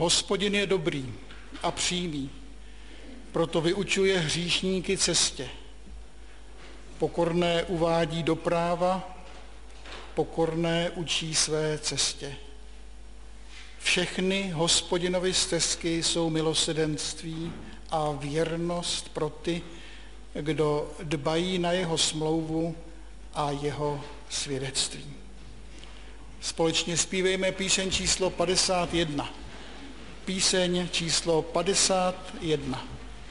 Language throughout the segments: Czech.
Hospodin je dobrý a přímý, proto vyučuje hříšníky cestě. Pokorné uvádí do práva, pokorné učí své cestě. Všechny Hospodinovy stezky jsou milosrdenství a věrnost pro ty, kdo dbají na jeho smlouvu a jeho svědectví. Společně zpívejme píseň číslo 51. Píseň číslo 51.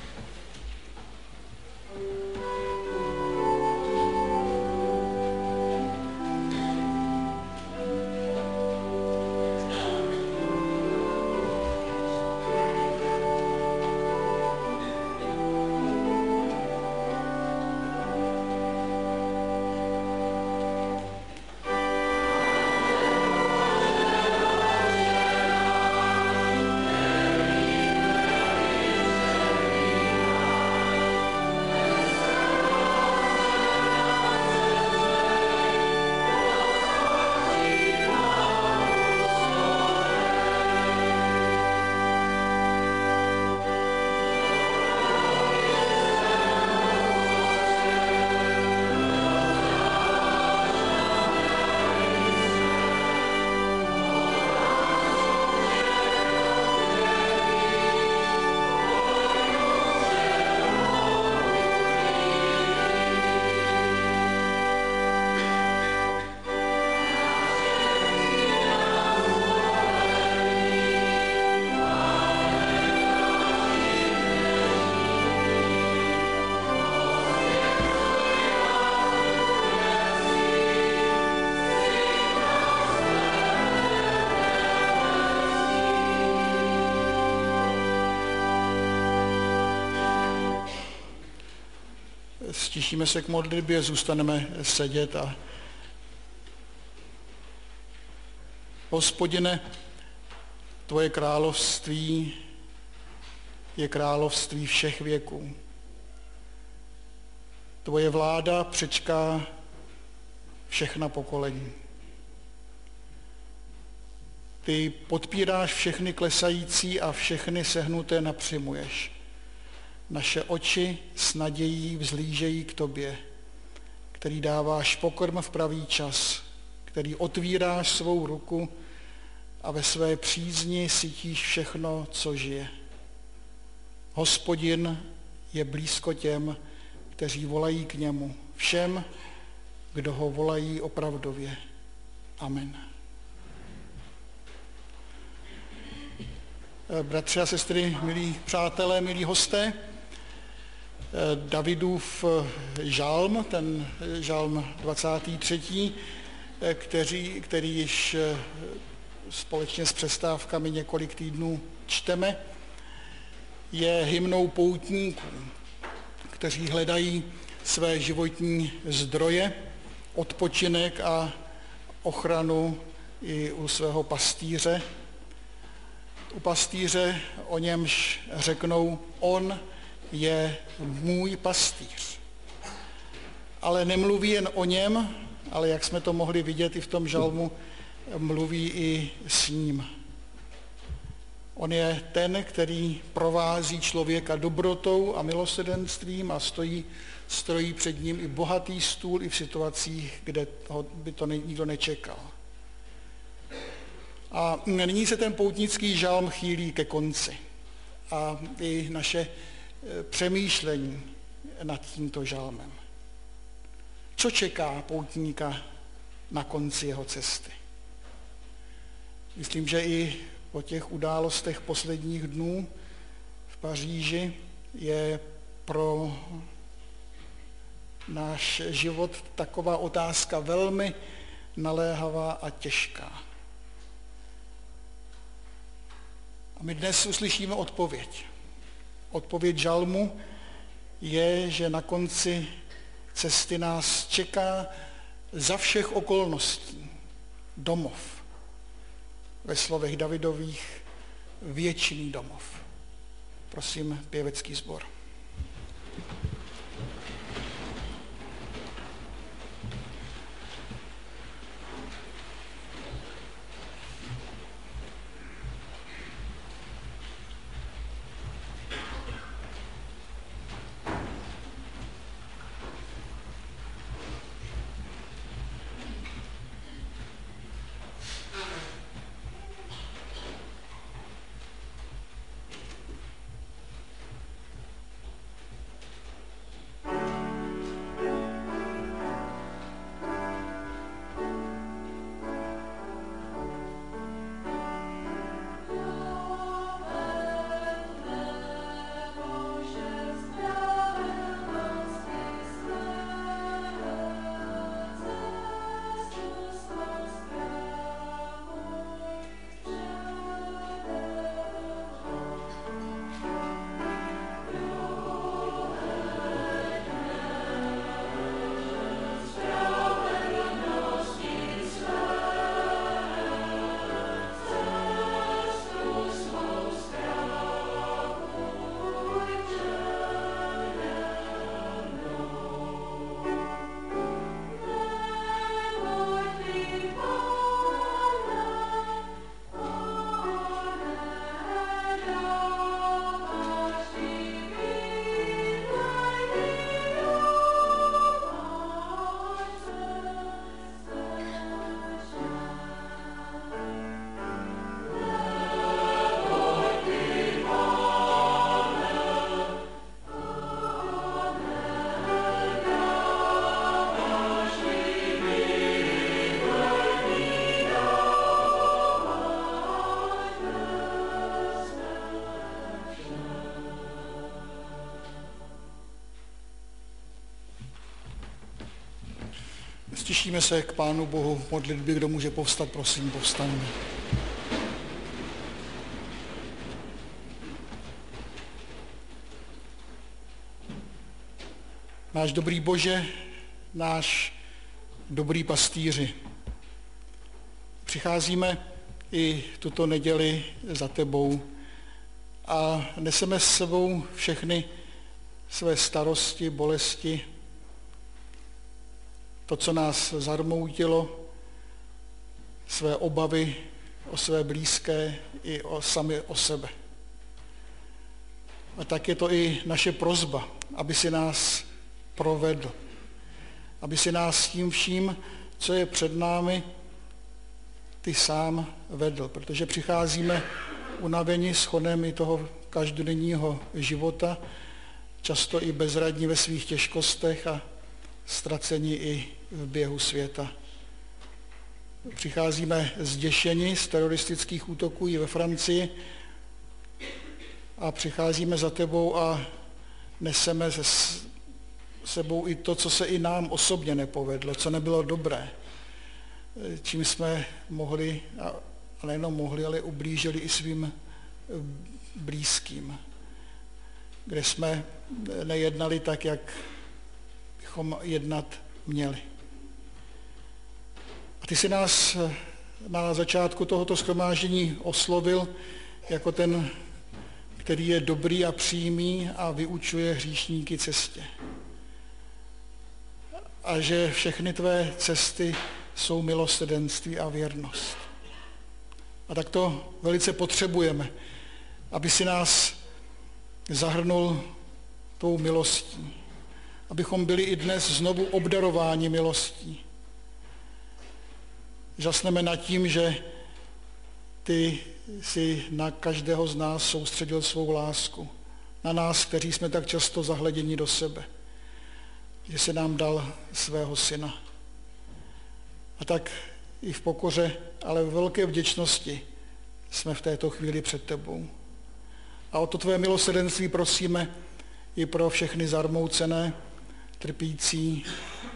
Stišíme se k modlitbě, zůstaneme sedět a Hospodine, tvoje království je království všech věků. Tvoje vláda přečká všechna pokolení. Ty podpíráš všechny klesající a všechny sehnuté napřimuješ. Naše oči s nadějí vzlížejí k tobě, který dáváš pokrm v pravý čas, který otvíráš svou ruku a ve své přízni sytíš všechno, co žije. Hospodin je blízko těm, kteří volají k němu, všem, kdo ho volají opravdově. Amen. Bratři a sestry, milí přátelé, milí hosté, Davidův žalm, ten žalm 23., který již společně s přestávkami několik týdnů čteme, je hymnou poutníků, kteří hledají své životní zdroje, odpočinek a ochranu i u svého pastýře. U pastýře, o němž řeknou, on je můj pastýř. Ale nemluví jen o něm, ale jak jsme to mohli vidět i v tom žalmu, mluví i s ním. On je ten, který provází člověka dobrotou a milosrdenstvím a stojí před ním i bohatý stůl i v situacích, kde by to nikdo nečekal. A nyní se ten poutnický žalm chýlí ke konci. A i naše přemýšlení nad tímto žalmem. Co čeká poutníka na konci jeho cesty? Myslím, že i po těch událostech posledních dnů v Paříži je pro náš život taková otázka velmi naléhavá a těžká. A my dnes uslyšíme odpověď. Odpověď žalmu je, že na konci cesty nás čeká za všech okolností domov. Ve slovech Davidových věčný domov. Prosím, pěvecký sbor. Stišíme se k Pánu Bohu v modlitbě, kdo může povstat, prosím, povstaňme. Náš dobrý Bože, náš dobrý pastýři, přicházíme i tuto neděli za tebou a neseme s sebou všechny své starosti, bolesti, to, co nás zarmoutilo, své obavy o své blízké i sami o sebe. A tak je to i naše prosba, aby si nás provedl, aby si nás tím vším, co je před námi, ty sám vedl, protože přicházíme unaveni schodem i toho každodenního života, často i bezradní ve svých těžkostech a ztraceni i v běhu světa. Přicházíme zděšeni z teroristických útoků i ve Francii a přicházíme za tebou a neseme se sebou i to, co se i nám osobně nepovedlo, co nebylo dobré, čím jsme mohli, a nejenom mohli, ale ublížili i svým blízkým, kde jsme nejednali tak, jak bychom jednat měli. A ty jsi nás na začátku tohoto shromáždění oslovil jako ten, který je dobrý a přímý a vyučuje hříšníky cestě. A že všechny tvé cesty jsou milosrdenství a věrnost. A tak to velice potřebujeme, aby si nás zahrnul tou milostí. Abychom byli i dnes znovu obdarováni milostí. Žasneme nad tím, že ty si na každého z nás soustředil svou lásku. Na nás, kteří jsme tak často zahleděni do sebe. Že se nám dal svého syna. A tak i v pokoře, ale v velké vděčnosti jsme v této chvíli před tebou. A o to tvé milosrdenství prosíme i pro všechny zarmoucené, trpící,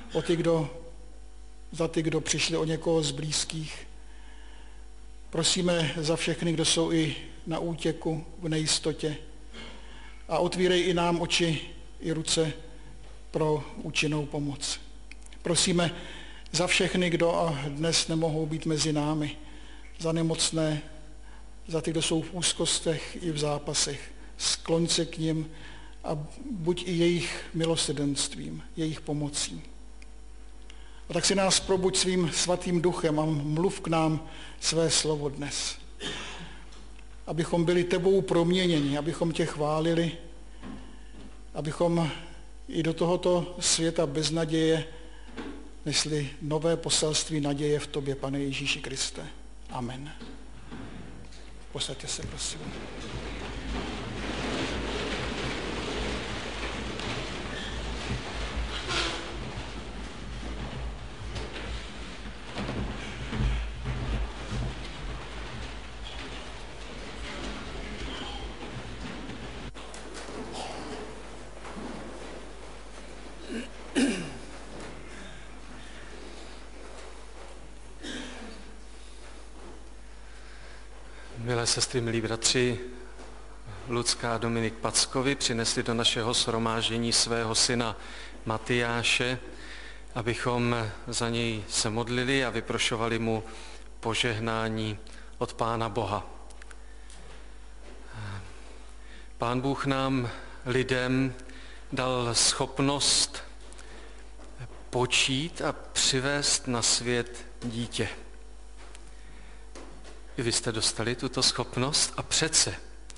za ty, kdo přišli o někoho z blízkých. Prosíme za všechny, kdo jsou i na útěku, v nejistotě. A otvírej i nám oči i ruce pro účinnou pomoc. Prosíme za všechny, kdo dnes nemohou být mezi námi, za nemocné, za ty, kdo jsou v úzkostech i v zápasech. Skloň se k nim a buď i jejich milosrdenstvím, jejich pomocí. A tak si nás probuď svým svatým duchem a mluv k nám své slovo dnes. Abychom byli tebou proměněni, abychom tě chválili, abychom i do tohoto světa bez naděje nesli nové poselství naděje v tobě, Pane Ježíši Kriste. Amen. Posaďte se, prosím. Milé sestry, milí bratři, Lucka a Dominik Packovi přinesli do našeho shromáždění svého syna Matyáše, abychom za něj se modlili a vyprošovali mu požehnání od Pána Boha. Pán Bůh nám, lidem, dal schopnost počít a přivést na svět dítě. I vy jste dostali tuto schopnost a přece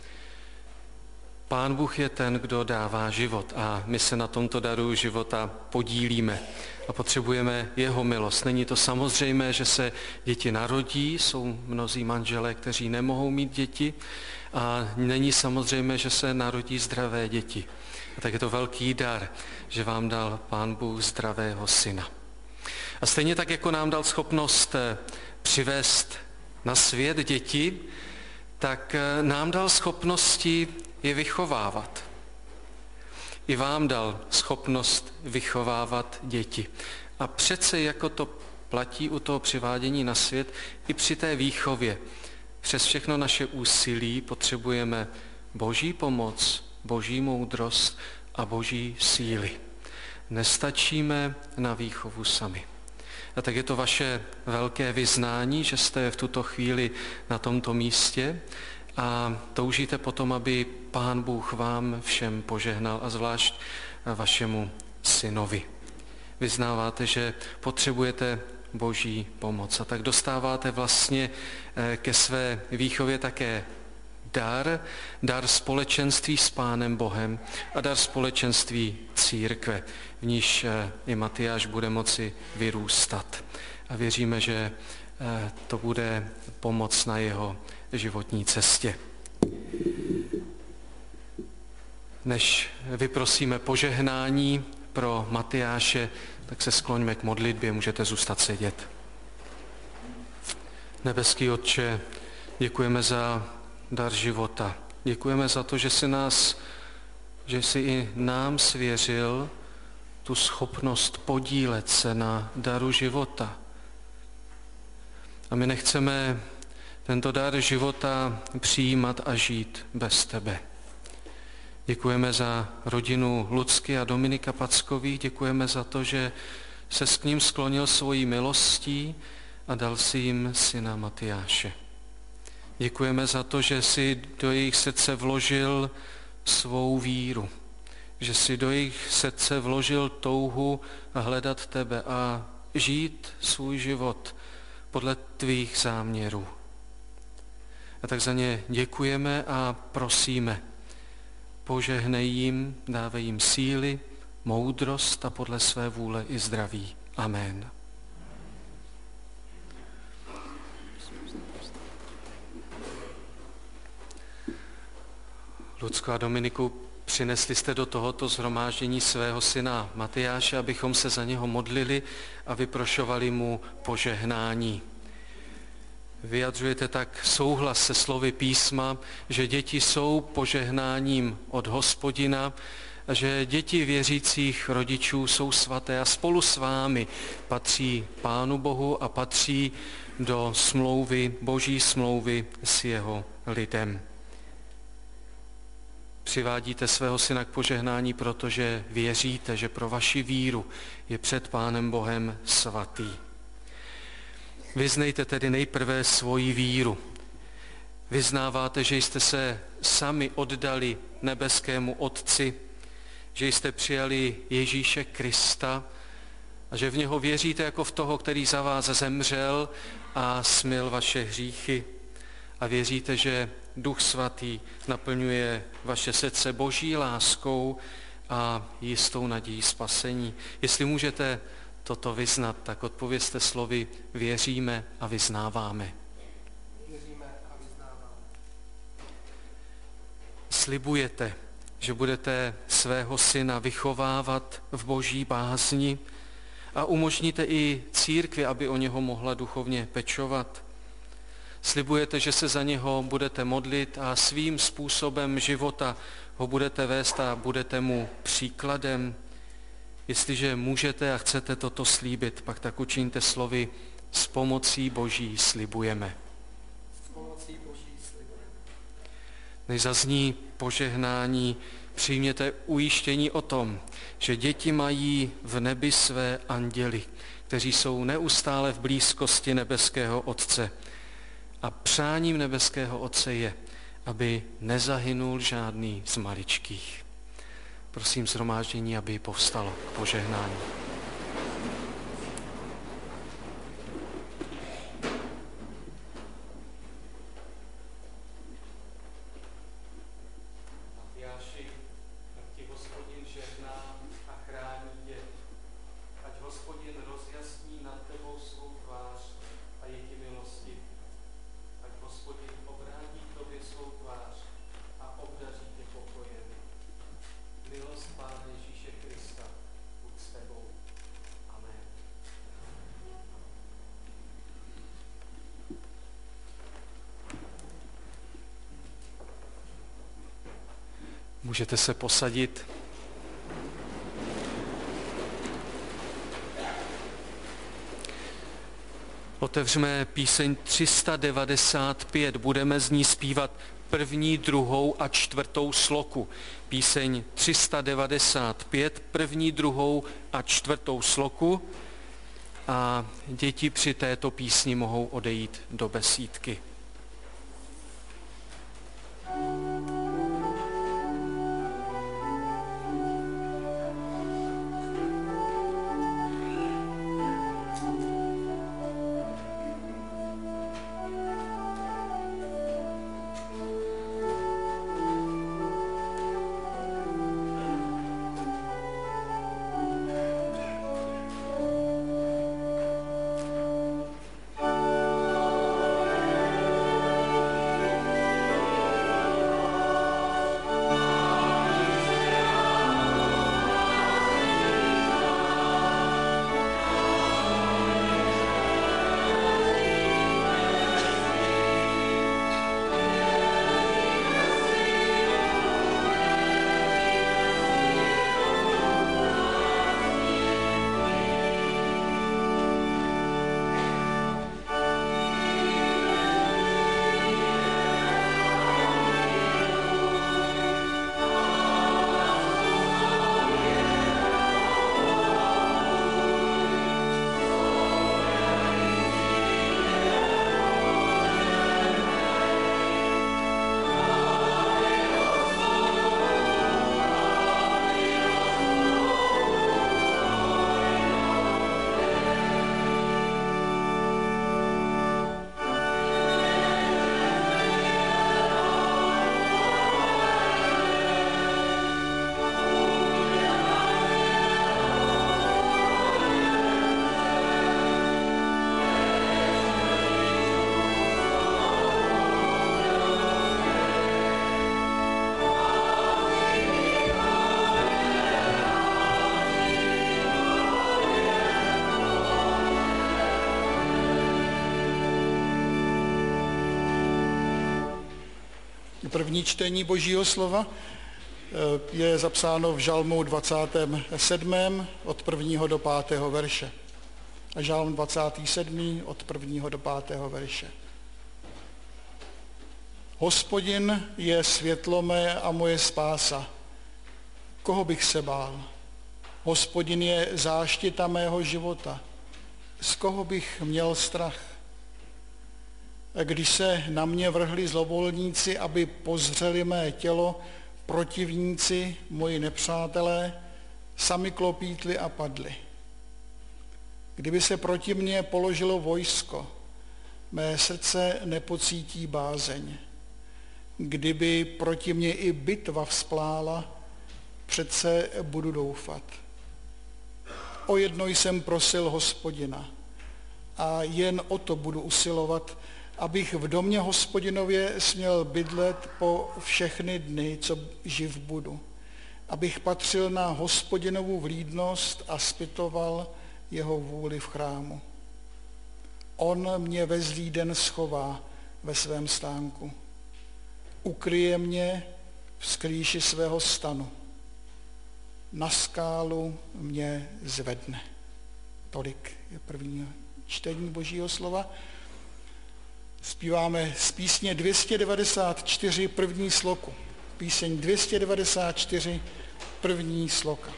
Pán Bůh je ten, kdo dává život a my se na tomto daru života podílíme a potřebujeme jeho milost. Není to samozřejmé, že se děti narodí, jsou mnozí manželé, kteří nemohou mít děti a není samozřejmé, že se narodí zdravé děti. A tak je to velký dar, že vám dal Pán Bůh zdravého syna. A stejně tak, jako nám dal schopnost přivést na svět děti, tak nám dal schopnosti je vychovávat. I vám dal schopnost vychovávat děti. A přece jako to platí u toho přivádění na svět, i při té výchově. Přes všechno naše úsilí potřebujeme Boží pomoc, Boží moudrost a Boží síly. Nestačíme na výchovu sami. A tak je to vaše velké vyznání, že jste v tuto chvíli na tomto místě a toužíte potom, aby Pán Bůh vám všem požehnal a zvlášť vašemu synovi. Vyznáváte, že potřebujete Boží pomoc a tak dostáváte vlastně ke své výchově také dar společenství s Pánem Bohem a dar společenství církve, v níž i Matyáš bude moci vyrůstat. A věříme, že to bude pomoc na jeho životní cestě. Než vyprosíme požehnání pro Matyáše, tak se skloňme k modlitbě, můžete zůstat sedět. Nebeský Otče, děkujeme za dar života. Děkujeme za to, že jsi i nám svěřil tu schopnost podílet se na daru života. A my nechceme tento dar života přijímat a žít bez tebe. Děkujeme za rodinu Lucky a Dominika Packových, děkujeme za to, že se k ním sklonil svojí milostí a dal si jim syna Matyáše. Děkujeme za to, že jsi do jejich srdce vložil svou víru, že jsi do jejich srdce vložil touhu hledat tebe a žít svůj život podle tvých záměrů. A tak za ně děkujeme a prosíme, požehnej jim, dávej jim síly, moudrost a podle své vůle i zdraví. Amen. Lucko a Dominiku, přinesli jste do tohoto shromáždění svého syna Matyáše, abychom se za něho modlili a vyprošovali mu požehnání. Vyjadřujete tak souhlas se slovy písma, že děti jsou požehnáním od Hospodina a že děti věřících rodičů jsou svaté a spolu s vámi patří Pánu Bohu a patří do smlouvy, Boží smlouvy s jeho lidem. Přivádíte svého syna k požehnání, protože věříte, že pro vaši víru je před Pánem Bohem svatý. Vyznejte tedy nejprve svoji víru. Vyznáváte, že jste se sami oddali nebeskému Otci, že jste přijali Ježíše Krista a že v něho věříte jako v toho, který za vás zemřel a smyl vaše hříchy. A věříte, že Duch Svatý naplňuje vaše srdce Boží láskou a jistou nadějí spasení. Jestli můžete toto vyznat, tak odpovězte slovy věříme a vyznáváme. Věříme a vyznáváme. Slibujete, že budete svého syna vychovávat v Boží bázni a umožníte i církvi, aby o něho mohla duchovně pečovat. Slibujete, že se za něho budete modlit a svým způsobem života ho budete vést a budete mu příkladem. Jestliže můžete a chcete toto slíbit, pak tak učiňte slovy s pomocí Boží slibujeme. S pomocí Boží slibujeme. Než zazní požehnání, přijměte ujištění o tom, že děti mají v nebi své anděly, kteří jsou neustále v blízkosti nebeského Otce. A přáním nebeského Otce je, aby nezahynul žádný z maličkých. Prosím shromáždění, aby povstalo k požehnání. Matyáši, ať ti Hospodin žehná a chrání tě. Ať Hospodin rozjasní nad tebou svou tvář a je ti milostiv. Ať Hospodin obrátí k tobě svou tvář a obdaří tě pokojem. Milost Pána Ježíše Krista buď s tebou. Amen. Můžete se posadit. Otevřeme píseň 395, budeme z ní zpívat první, druhou a čtvrtou sloku. Píseň 395, první, druhou a čtvrtou sloku a děti při této písni mohou odejít do besídky. První čtení Božího slova je zapsáno v Žalmu 27. od 1. do 5. verše. A Žalm 27. od 1. do 5. verše. Hospodin je světlo mé a moje spása. Koho bych se bál? Hospodin je záštita mého života. Z koho bych měl strach? Když se na mě vrhli zlovolníci, aby pozřeli mé tělo, protivníci, moji nepřátelé, sami klopítli a padli. Kdyby se proti mně položilo vojsko, mé srdce nepocítí bázeň. Kdyby proti mně i bitva vzplála, přece budu doufat. O jedno jsem prosil Hospodina a jen o to budu usilovat, abych v domě Hospodinově směl bydlet po všechny dny, co živ budu. Abych patřil na Hospodinovu vlídnost a zpytoval jeho vůli v chrámu. On mě ve zlý den schová ve svém stánku. Ukryje mě v skrýši svého stanu. Na skálu mě zvedne. Tolik je první čtení Božího slova. Zpíváme z písně 294 první sloku. Píseň 294 první sloka.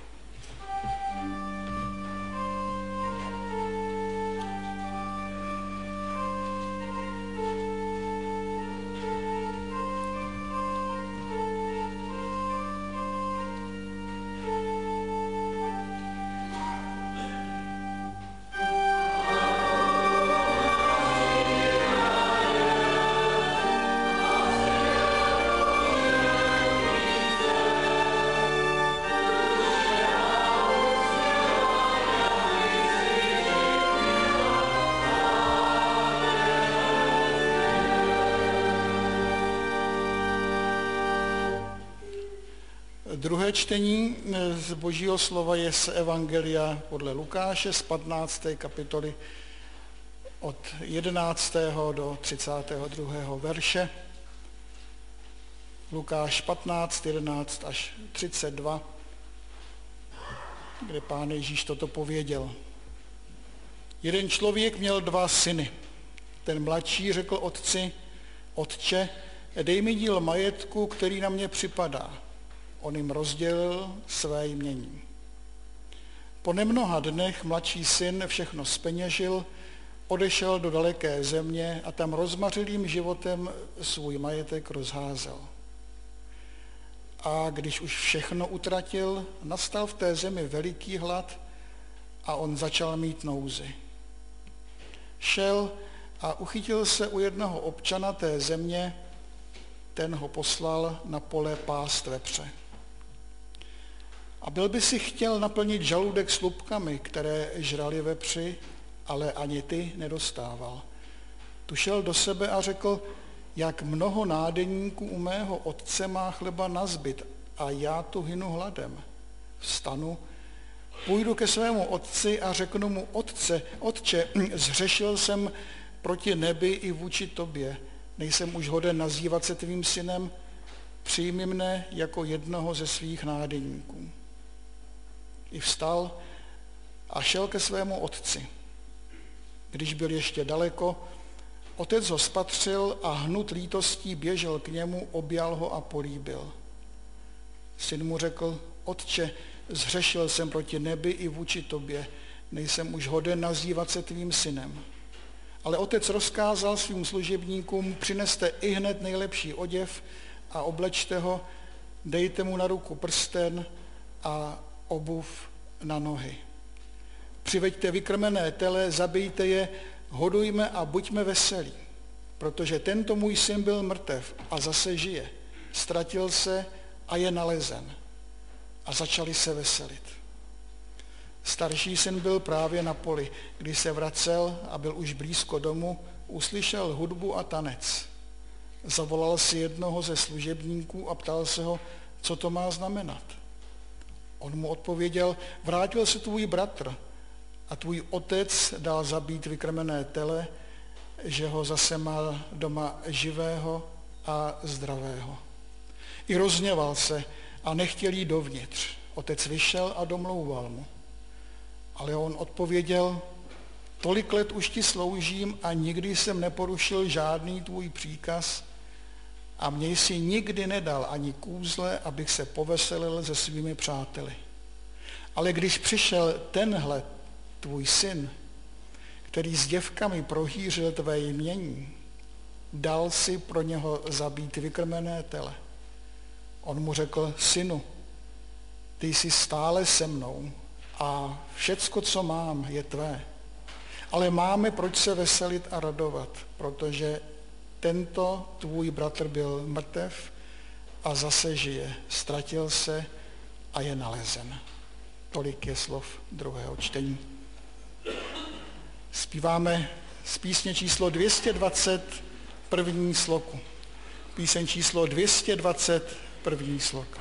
Druhé čtení z Božího slova je z Evangelia podle Lukáše z 15. kapitoly od 11. do 32. verše. Lukáš 15, 11 až 32, kde Pán Ježíš toto pověděl. Jeden člověk měl 2 syny. Ten mladší řekl otci: Otče, dej mi díl majetku, který na mě připadá. On jim rozdělil své jmění. Po nemnoha dnech mladší syn všechno zpeněžil, odešel do daleké země a tam rozmařilým životem svůj majetek rozházel. A když už všechno utratil, nastal v té zemi veliký hlad a on začal mít nouzi. Šel a uchytil se u jednoho občana té země, ten ho poslal na pole pást vepře. A byl by si chtěl naplnit žaludek slupkami, které žrali vepři, ale ani ty nedostával. Tu šel do sebe a řekl: jak mnoho nádeníků u mého otce má chleba nazbyt a já tu hynu hladem. Vstanu, půjdu ke svému otci a řeknu mu: Otče, zhřešil jsem proti nebi i vůči tobě. Nejsem už hoden nazývat se tvým synem, přijmi mne jako jednoho ze svých nádeníků. I vstal a šel ke svému otci. Když byl ještě daleko, otec ho spatřil a hnut lítostí běžel k němu, objal ho a políbil. Syn mu řekl: Otče, zhřešil jsem proti nebi i vůči tobě, nejsem už hoden nazývat se tvým synem. Ale otec rozkázal svým služebníkům: přineste ihned nejlepší oděv a oblečte ho, dejte mu na ruku prsten a obuv na nohy. Přiveďte vykrmené tele, zabijte je, hodujme a buďme veselí, protože tento můj syn byl mrtev a zase žije, ztratil se a je nalezen. A začali se veselit. Starší syn byl právě na poli. Když se vracel a byl už blízko domu, uslyšel hudbu a tanec. Zavolal si jednoho ze služebníků a ptal se ho, co to má znamenat. On mu odpověděl: vrátil se tvůj bratr a tvůj otec dal zabít vykrmené tele, že ho zase má doma živého a zdravého. I rozhněval se a nechtěl jít dovnitř. Otec vyšel a domlouval mu. Ale on odpověděl: tolik let už ti sloužím a nikdy jsem neporušil žádný tvůj příkaz a mě jsi nikdy nedal ani kůzle, abych se poveselil se svými přáteli. Ale když přišel tenhle tvůj syn, který s děvkami prohýřil tvé jmění, dal si pro něho zabít vykrmené tele. On mu řekl: synu, ty jsi stále se mnou a všecko, co mám, je tvé. Ale máme proč se veselit a radovat, protože tento tvůj bratr byl mrtev a zase žije, ztratil se a je nalezen. Tolik je slov druhého čtení. Zpíváme z písně číslo 220, první sloku. Píseň číslo 220, první sloka.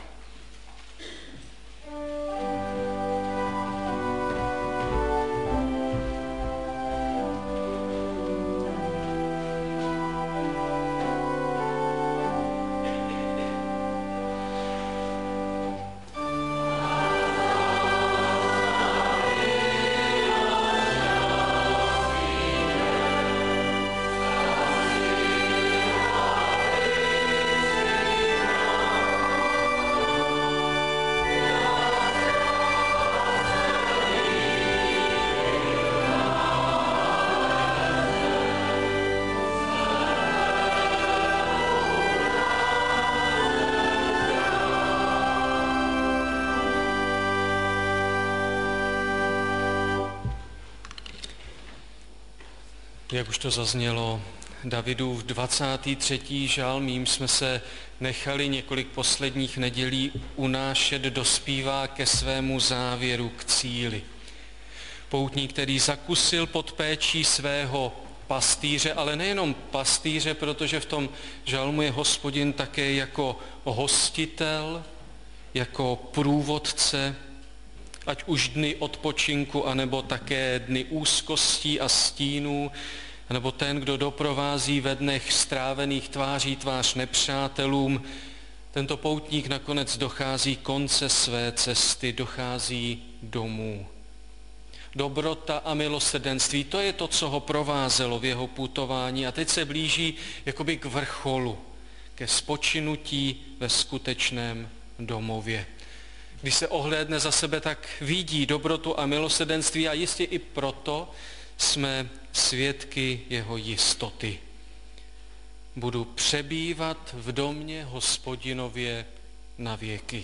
Jak už to zaznělo, Davidův 23. žalm, jím jsme se nechali několik posledních nedělí unášet, dospívá ke svému závěru, k cíli. Poutník, který zakusil pod péčí svého pastýře, ale nejenom pastýře, protože v tom žalmu je Hospodin také jako hostitel, jako průvodce, ať už dny odpočinku, anebo také dny úzkostí a stínů, nebo ten, kdo doprovází ve dnech strávených tváří tvář nepřátelům. Tento poutník nakonec dochází konce své cesty, dochází domů. Dobrota a milosrdenství, to je to, co ho provázelo v jeho putování a teď se blíží jakoby k vrcholu, ke spočinutí ve skutečném domově. Když se ohlédne za sebe, tak vidí dobrotu a milosrdenství a jistě i proto jsme svědky jeho jistoty. Budu přebývat v domě Hospodinově na věky.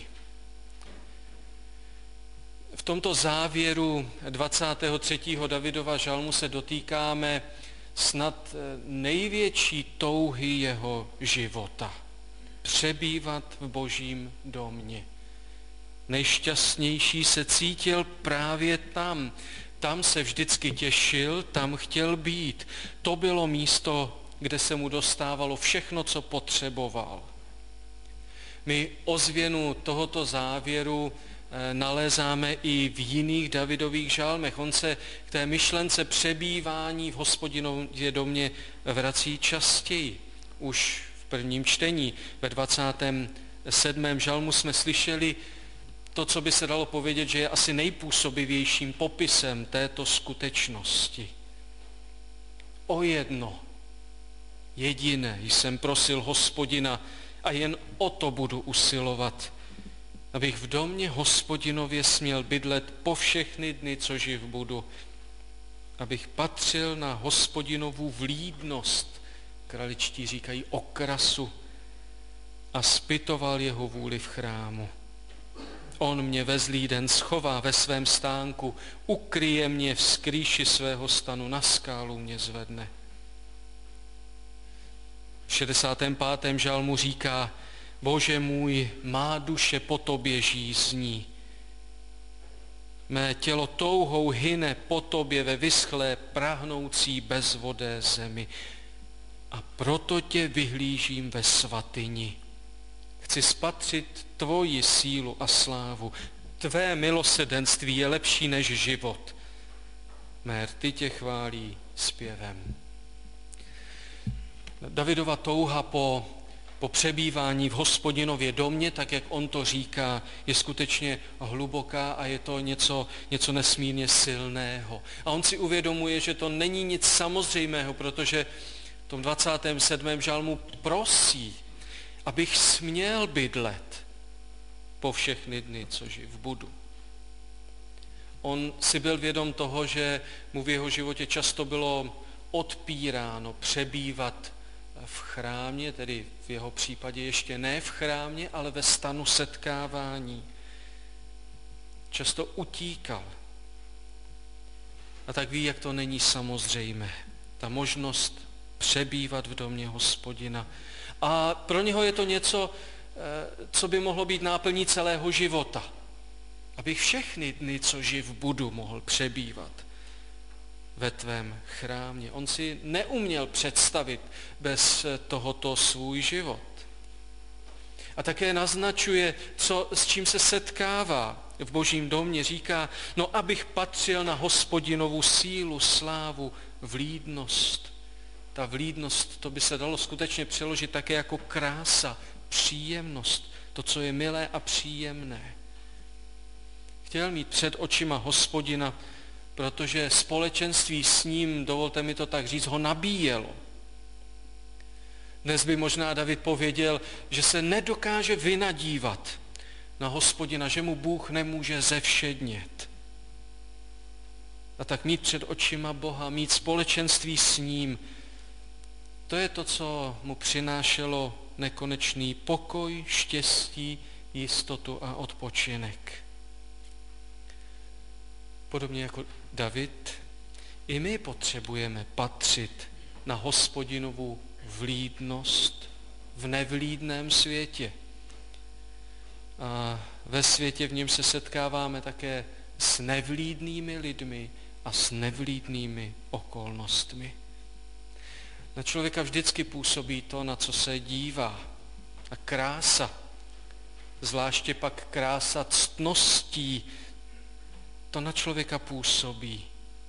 V tomto závěru 23. Davidova žalmu se dotýkáme snad největší touhy jeho života. Přebývat v Božím domě. Nejšťastnější se cítil právě tam. Tam se vždycky těšil, tam chtěl být. To bylo místo, kde se mu dostávalo všechno, co potřeboval. My ozvěnu tohoto závěru nalézáme i v jiných Davidových žalmech. On se k té myšlence přebývání v Hospodinově domě vrací častěji. Už v prvním čtení ve 27. žalmu jsme slyšeli to, co by se dalo povědět, že je asi nejpůsobivějším popisem této skutečnosti. O jedno, jediné jsem prosil Hospodina a jen o to budu usilovat, abych v domě Hospodinově směl bydlet po všechny dny, co živ budu, abych patřil na Hospodinovu vlídnost, kraličtí říkají okrasu, a zpytoval jeho vůli v chrámu. On mě ve zlý den schová ve svém stánku, ukryje mě v skrýši svého stanu, na skálu mě zvedne. V 65. žalmu říká: Bože můj, má duše po tobě žízní. Mé tělo touhou hyne po tobě ve vyschlé, prahnoucí bezvodé zemi. A proto tě vyhlížím ve svatyni. Chci spatřit tvoji sílu a slávu. Tvé milosrdenství je lepší než život. Mé rty tě chválí zpěvem. Davidova touha po přebývání v Hospodinově domě, tak jak on to říká, je skutečně hluboká a je to něco nesmírně silného. A on si uvědomuje, že to není nic samozřejmého, protože v tom 27. žalmu prosí, abych směl bydlet po všechny dny, co živ budu. On si byl vědom toho, že mu v jeho životě často bylo odpíráno přebývat v chrámě, tedy v jeho případě ještě ne v chrámě, ale ve stanu setkávání. Často utíkal. A tak ví, jak to není samozřejmé. Ta možnost přebývat v domě Hospodina. A pro něho je to něco, co by mohlo být náplní celého života. Abych všechny dny, co živ budu, mohl přebývat ve tvém chrámě. On si neuměl představit bez tohoto svůj život. A také naznačuje, s čím se setkává v Božím domě. Říká, no abych patřil na Hospodinovu sílu, slávu, vlídnost. Ta vlídnost, to by se dalo skutečně přeložit také jako krása, příjemnost, to, co je milé a příjemné. Chtěl mít před očima Hospodina, protože společenství s ním, dovolte mi to tak říct, ho nabíjelo. Dnes by možná David pověděl, že se nedokáže vynadívat na Hospodina, že mu Bůh nemůže zevšednět. A tak mít před očima Boha, mít společenství s ním, to je to, co mu přinášelo nekonečný pokoj, štěstí, jistotu a odpočinek. Podobně jako David, i my potřebujeme patřit na Hospodinovu vlídnost v nevlídném světě. A ve světě, v něm se setkáváme také s nevlídnými lidmi a s nevlídnými okolnostmi. Na člověka vždycky působí to, na co se dívá. A krása, zvláště pak krása ctností, to na člověka působí.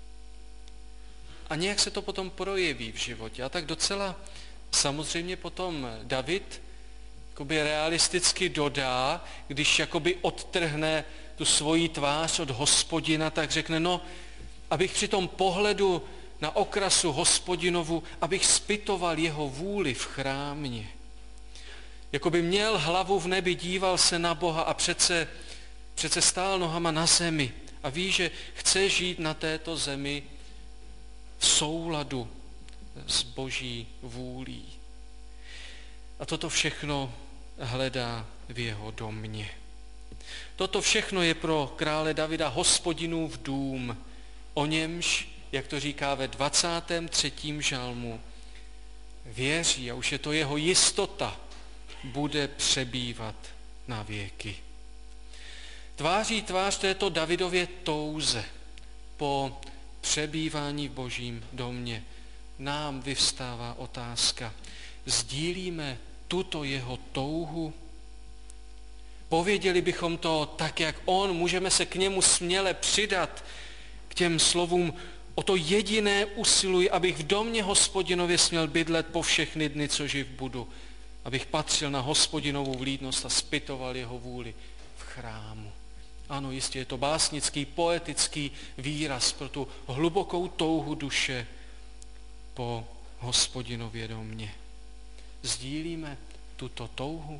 A nějak se to potom projeví v životě. A tak docela samozřejmě potom David jakoby realisticky dodá, když jakoby odtrhne tu svoji tvář od Hospodina, tak řekne, no abych při tom pohledu na okrasu Hospodinovu, abych zpytoval jeho vůli v chrámě. Jakoby měl hlavu v nebi, díval se na Boha a přece stál nohama na zemi a ví, že chce žít na této zemi v souladu s Boží vůlí. A toto všechno hledá v jeho domě. Toto všechno je pro krále Davida Hospodinův dům, o němž, jak to říká ve 23. žalmu, věří, a už je to jeho jistota, bude přebývat na věky. Tváří tvář této Davidově touze po přebývání v Božím domě nám vyvstává otázka, sdílíme tuto jeho touhu? Pověděli bychom to tak, jak on, můžeme se k němu směle přidat, k těm slovům, o to jediné usiluji, abych v domě Hospodinově směl bydlet po všechny dny, co živ budu, abych patřil na Hospodinovou vlídnost a zpytoval jeho vůli v chrámu. Ano, jistě je to básnický, poetický výraz pro tu hlubokou touhu duše po Hospodinově domě. Sdílíme tuto touhu?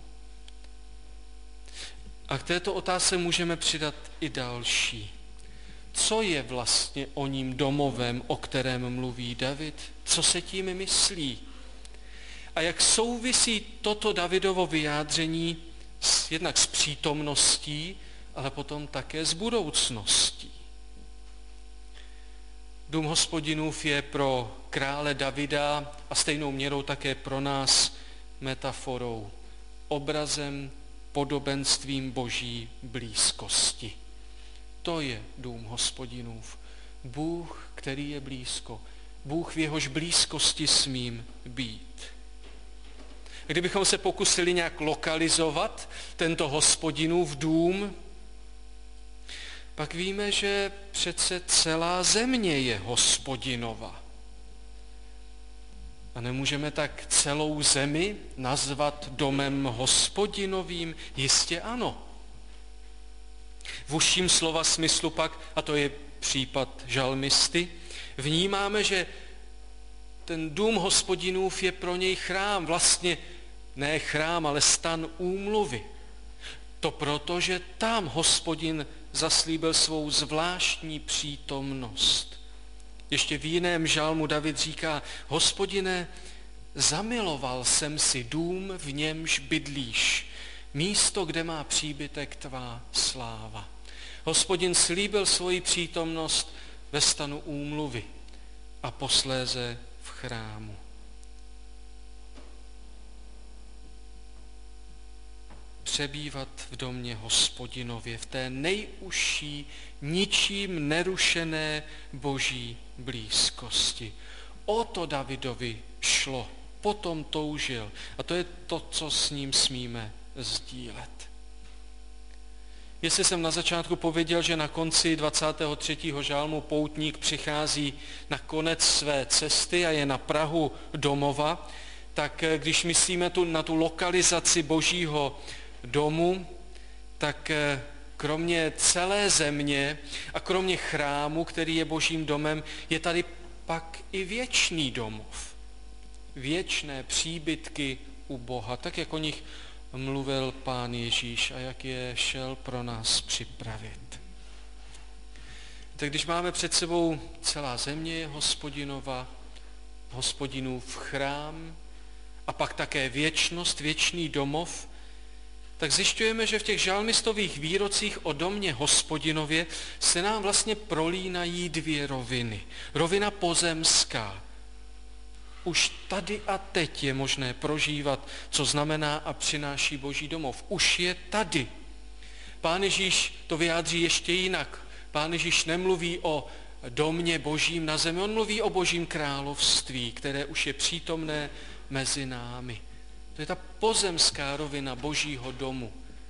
A k této otázce můžeme přidat i další. Co je vlastně o ním domovem, o kterém mluví David? Co se tím myslí? A jak souvisí toto Davidovo vyjádření jednak s přítomností, ale potom také s budoucností? Dům Hospodinův je pro krále Davida a stejnou měrou také pro nás metaforou, obrazem, podobenstvím Boží blízkosti. To je dům Hospodinův. Bůh, který je blízko. Bůh, v jehož blízkosti smím být. Kdybychom se pokusili nějak lokalizovat tento Hospodinův dům, pak víme, že přece celá země je Hospodinova. A nemůžeme tak celou zemi nazvat domem Hospodinovým? Jistě ano. V užším slova smyslu pak, a to je případ žalmisty, vnímáme, že ten dům Hospodinův je pro něj chrám, vlastně ne chrám, ale stan úmluvy. To proto, že tam Hospodin zaslíbil svou zvláštní přítomnost. Ještě v jiném žalmu David říká, Hospodine, zamiloval jsem si dům, v němž bydlíš, místo, kde má příbytek tvá sláva. Hospodin slíbil svoji přítomnost ve stanu úmluvy a posléze v chrámu. Přebývat v domě Hospodinově, v té nejužší, ničím nerušené Boží blízkosti. O to Davidovi šlo, potom toužil. A to je to, co s ním smíme sdílet. Jestli jsem na začátku pověděl, že na konci 23. žalmu poutník přichází na konec své cesty a je na prahu domova, tak když myslíme na tu lokalizaci Božího domu, tak kromě celé země a kromě chrámu, který je Božím domem, je tady pak i věčný domov. Věčné příbytky u Boha, tak jak o nich mluvil Pán Ježíš a jak je šel pro nás připravit. Tak když máme před sebou celá země je Hospodinova, Hospodinův chrám a pak také věčnost, věčný domov, tak zjišťujeme, že v těch žalmistových výrocích o domě Hospodinově se nám vlastně prolínají dvě roviny. Rovina pozemská. Už tady a teď je možné prožívat, co znamená a přináší Boží domov. Už je tady. Pán Ježíš to vyjádří ještě jinak. Pán Ježíš nemluví o domě Božím na zemi, on mluví o Božím království, které už je přítomné mezi námi. To je ta pozemská rovina Božího domu.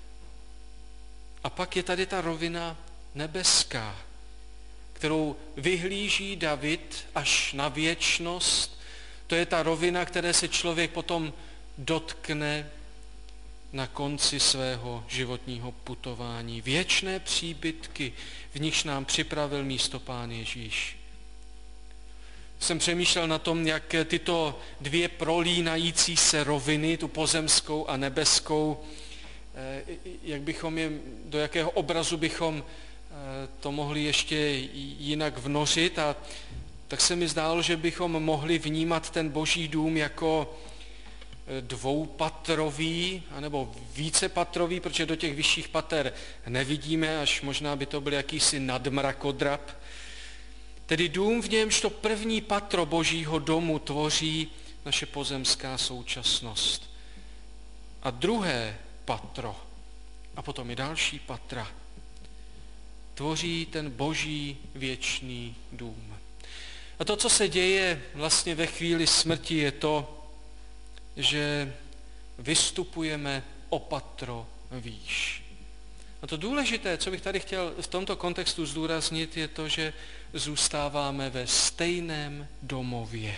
A pak je tady ta rovina nebeská, kterou vyhlíží David až na věčnost. To je ta rovina, které se člověk potom dotkne na konci svého životního putování. Věčné příbytky, v nichž nám připravil místo Pán Ježíš. Jsem přemýšlel na tom, jak tyto dvě prolínající se roviny, tu pozemskou a nebeskou, jak bychom je, do jakého obrazu bychom to mohli ještě jinak vnořit. A tak se mi zdálo, že bychom mohli vnímat ten Boží dům jako dvoupatrový, anebo vícepatrový, protože do těch vyšších pater nevidíme, až možná by to byl jakýsi nadmrakodrap. Tedy dům, v němž to první patro Božího domu tvoří naše pozemská současnost. A druhé patro, a potom i další patra, tvoří ten Boží věčný dům. A to, co se děje vlastně ve chvíli smrti, je to, že vystupujeme o patro výš. A to důležité, co bych tady chtěl v tomto kontextu zdůraznit, je to, že zůstáváme ve stejném domově.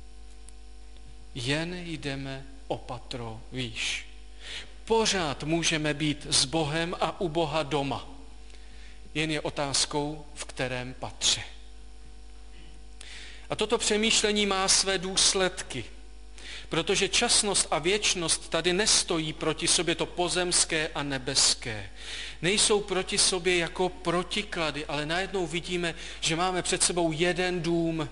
Jen jdeme o patro výš. Pořád můžeme být s Bohem a u Boha doma. Jen je otázkou, v kterém patře. A toto přemýšlení má své důsledky, protože časnost a věčnost tady nestojí proti sobě, to pozemské a nebeské. Nejsou proti sobě jako protiklady, ale najednou vidíme, že máme před sebou jeden dům.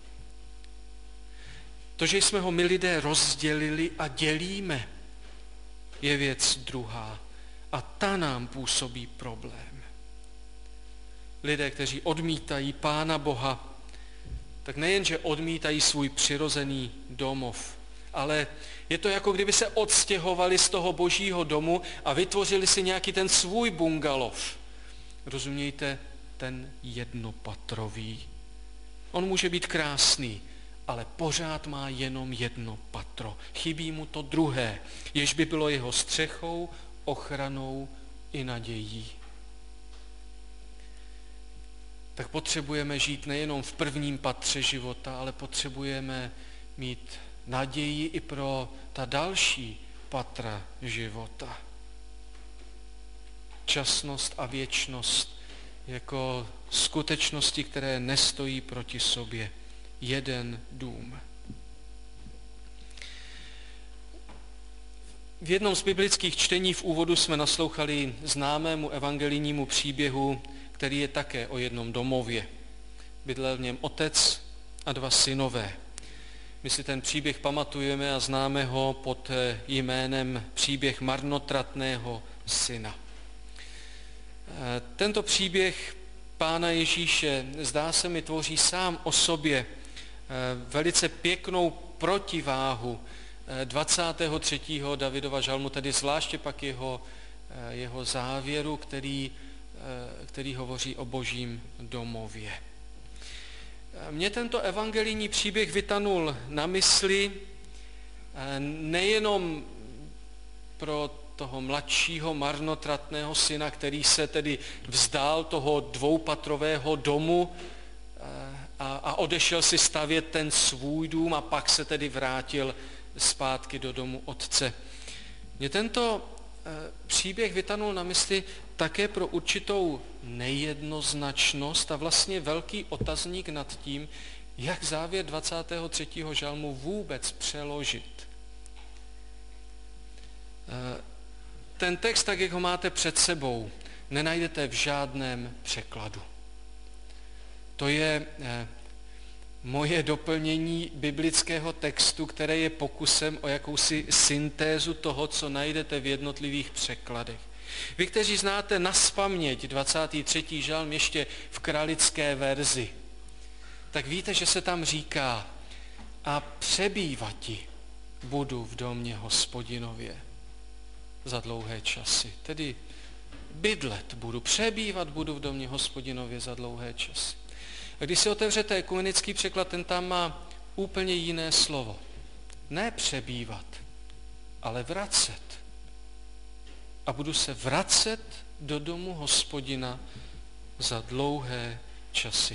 To, že jsme ho my lidé rozdělili a dělíme, je věc druhá. A ta nám působí problém. Lidé, kteří odmítají Pána Boha, tak nejenže odmítají svůj přirozený domov, ale je to jako kdyby se odstěhovali z toho Božího domu a vytvořili si nějaký ten svůj bungalov. Rozumějte, ten jednopatrový. On může být krásný, ale pořád má jenom jedno patro. Chybí mu to druhé, jež by bylo jeho střechou, ochranou i nadějí. Tak potřebujeme žít nejenom v prvním patře života, ale potřebujeme mít naději i pro ta další patra života. Časnost a věčnost jako skutečnosti, které nestojí proti sobě. Jeden dům. V jednom z biblických čtení v úvodu jsme naslouchali známému evangelijnímu příběhu, který je také o jednom domově. Bydlel v něm otec a dva synové. My si ten příběh pamatujeme a známe ho pod jménem příběh marnotratného syna. Tento příběh Pána Ježíše, zdá se mi, tvoří sám o sobě velice pěknou protiváhu 23. Davidova žalmu, tedy zvláště pak jeho závěru, který hovoří o Božím domově. Mně tento evangelijní příběh vytanul na mysli nejenom pro toho mladšího marnotratného syna, který se tedy vzdál toho dvoupatrového domu a odešel si stavět ten svůj dům a pak se tedy vrátil zpátky do domu otce. Mně tento příběh vytanul na mysli také pro určitou nejednoznačnost a vlastně velký otazník nad tím, jak závěr 23. žalmu vůbec přeložit. Ten text, tak jak ho máte před sebou, nenajdete v žádném překladu. To je moje doplnění biblického textu, které je pokusem o jakousi syntézu toho, co najdete v jednotlivých překladech. Vy, kteří znáte nazpaměť 23. žalm ještě v kralické verzi, tak víte, že se tam říká: a přebývati budu v domě Hospodinově za dlouhé časy. Tedy bydlet budu, přebývat budu v domě Hospodinově za dlouhé časy. A když si otevřete ekumenický překlad, ten tam má úplně jiné slovo. Ne přebývat, ale vracet. A budu se vracet do domu Hospodina za dlouhé časy.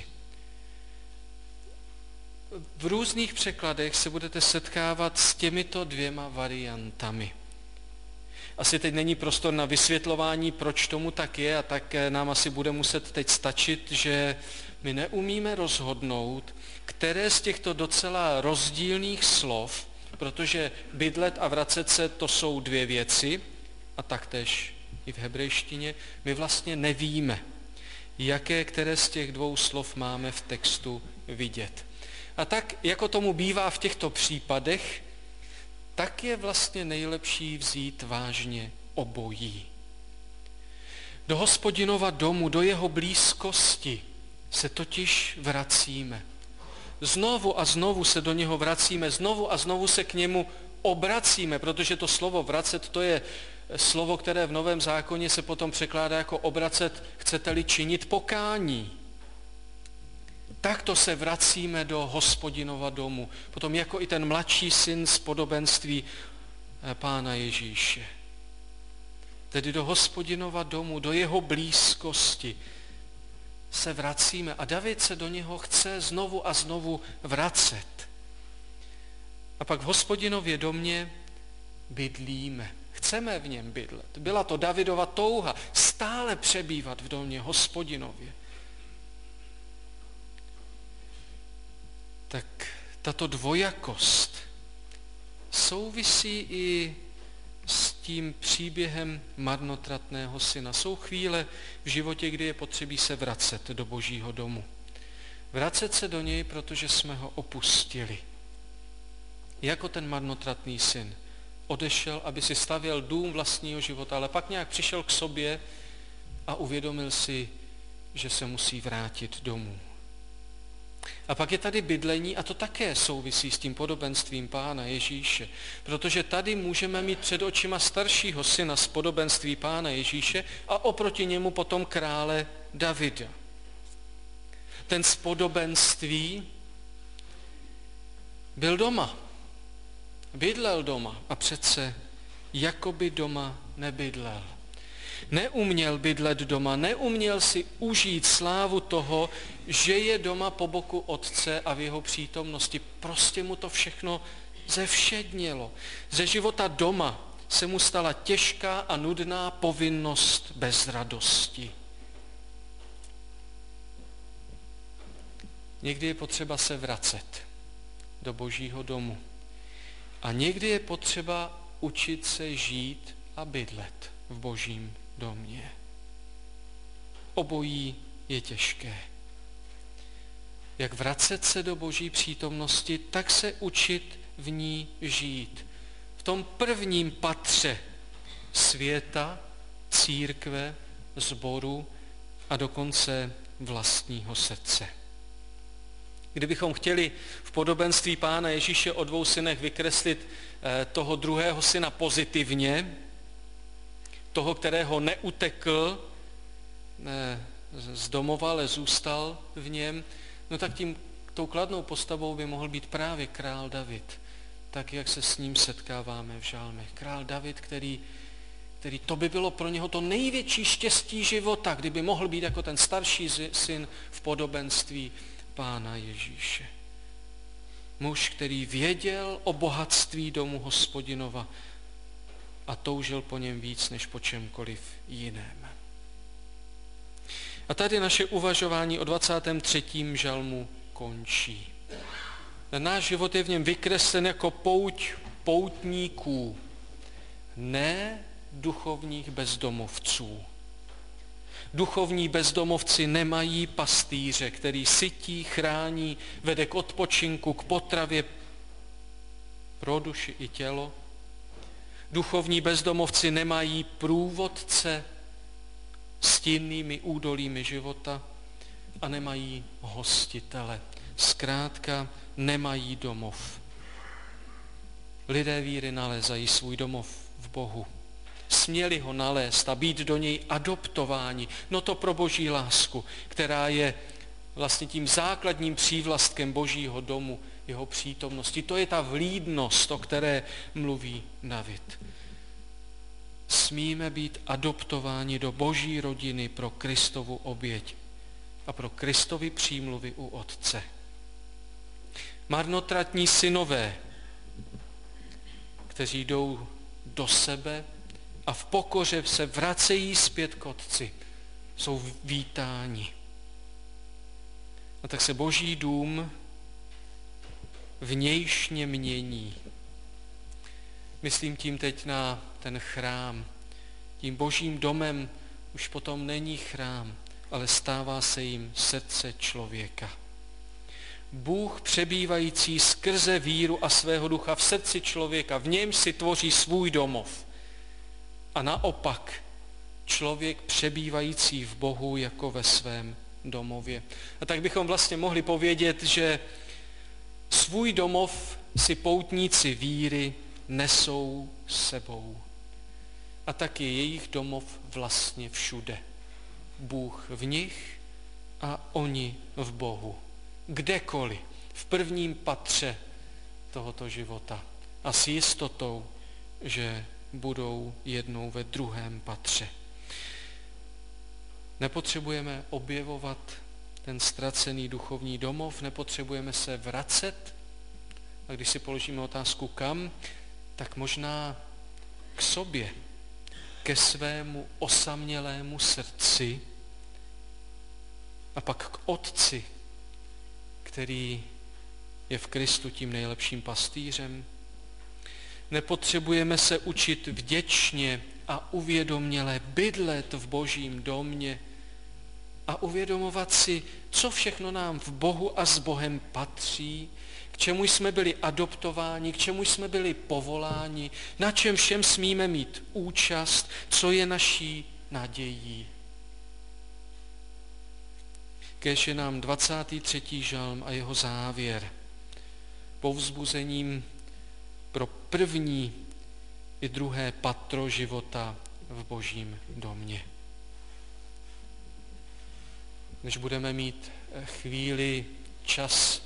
V různých překladech se budete setkávat s těmito dvěma variantami. asi teď není prostor na vysvětlování, proč tomu tak je, a tak nám asi bude muset teď stačit, že my neumíme rozhodnout, které z těchto docela rozdílných slov, protože bydlet a vracet se, to jsou dvě věci, a taktéž i v hebrejštině, my vlastně nevíme, které z těch dvou slov máme v textu vidět. A tak, jako tomu bývá v těchto případech, tak je vlastně nejlepší vzít vážně obojí. Do Hospodinova domu, do jeho blízkosti se totiž vracíme. Znovu a znovu se do něho vracíme, znovu a znovu se k němu obracíme, protože to slovo vracet, to je slovo, které v Novém zákoně se potom překládá jako obracet, chcete-li činit pokání. Takto se vracíme do Hospodinova domu. Potom jako i ten mladší syn z podobenství Pána Ježíše. Tedy do Hospodinova domu, do jeho blízkosti se vracíme. A David se do něho chce znovu a znovu vracet. A pak v Hospodinově domě bydlíme. Chceme v něm bydlet. Byla to Davidova touha stále přebývat v domě Hospodinově. Tak tato dvojakost souvisí i s tím příběhem marnotratného syna. Jsou chvíle v životě, kdy je potřebí se vracet do Božího domu. Vracet se do něj, protože jsme ho opustili. Jako ten marnotratný syn. Odešel, aby si stavěl dům vlastního života, ale pak nějak přišel k sobě a uvědomil si, že se musí vrátit domů. A pak je tady bydlení a to také souvisí s tím podobenstvím Pána Ježíše, protože tady můžeme mít před očima staršího syna z podobenství Pána Ježíše a oproti němu potom krále Davida. Ten z podobenství byl doma, bydlel doma a přece jakoby doma nebydlel. Neuměl bydlet doma, neuměl si užít slávu toho, že je doma po boku otce a v jeho přítomnosti. Prostě mu to všechno zevšednělo. Ze života doma se mu stala těžká a nudná povinnost bez radosti. Někdy je potřeba se vracet do Božího domu. A někdy je potřeba učit se žít a bydlet v Božím domě. Obojí je těžké. Jak vracet se do Boží přítomnosti, tak se učit v ní žít. V tom prvním patře světa, církve, sboru a dokonce vlastního srdce. Kdybychom chtěli v podobenství Pána Ježíše o dvou synech vykreslit toho druhého syna pozitivně, toho, kterého neutekl z domova, ale zůstal v něm, no tak tou kladnou postavou by mohl být právě král David, tak jak se s ním setkáváme v žálmech. Král David, který to by bylo pro něho to největší štěstí života, kdyby mohl být jako ten starší syn v podobenství Pána Ježíše. Muž, který věděl o bohatství domu Hospodinova a toužil po něm víc než po čemkoliv jiném. A tady naše uvažování o 23. žalmu končí. Náš život je v něm vykreslen jako pouť poutníků, ne duchovních bezdomovců. Duchovní bezdomovci nemají pastýře, který sytí, chrání, vede k odpočinku, k potravě pro duši i tělo. Duchovní bezdomovci nemají průvodce stinnými údolími života a nemají hostitele. Zkrátka nemají domov. Lidé víry nalézají svůj domov v Bohu. Směli ho nalézt a být do něj adoptováni. No to pro Boží lásku, která je vlastně tím základním přívlastkem Božího domu, jeho přítomnosti. To je ta vlídnost, o které mluví David. Smíme být adoptováni do Boží rodiny pro Kristovu oběť a pro Kristovy přímluvy u Otce. Marnotratní synové, kteří jdou do sebe a v pokoře se vracejí zpět k Otci, jsou vítáni. A tak se Boží dům vnějšně mění. Myslím tím teď na ten chrám. Tím Božím domem už potom není chrám, ale stává se jim srdce člověka. Bůh přebývající skrze víru a svého ducha v srdci člověka, v něm si tvoří svůj domov. A naopak člověk přebývající v Bohu jako ve svém domově. A tak bychom vlastně mohli povědět, že svůj domov si poutníci víry nesou sebou. A tak je jejich domov vlastně všude. Bůh v nich a oni v Bohu. Kdekoliv, v prvním patře tohoto života. A s jistotou, že budou jednou ve druhém patře. Nepotřebujeme objevovat ten ztracený duchovní domov, nepotřebujeme se vracet. A když si položíme otázku kam, tak možná k sobě, ke svému osamělému srdci a pak k Otci, který je v Kristu tím nejlepším pastýřem. Nepotřebujeme se učit vděčně a uvědoměle bydlet v Božím domě a uvědomovat si, co všechno nám v Bohu a s Bohem patří, k čemu jsme byli adoptováni, k čemu jsme byli povoláni, na čem všem smíme mít účast, co je naší nadějí. Kéž je nám 23. žalm a jeho závěr povzbuzením pro první i druhé patro života v Božím domě. Než budeme mít chvíli čas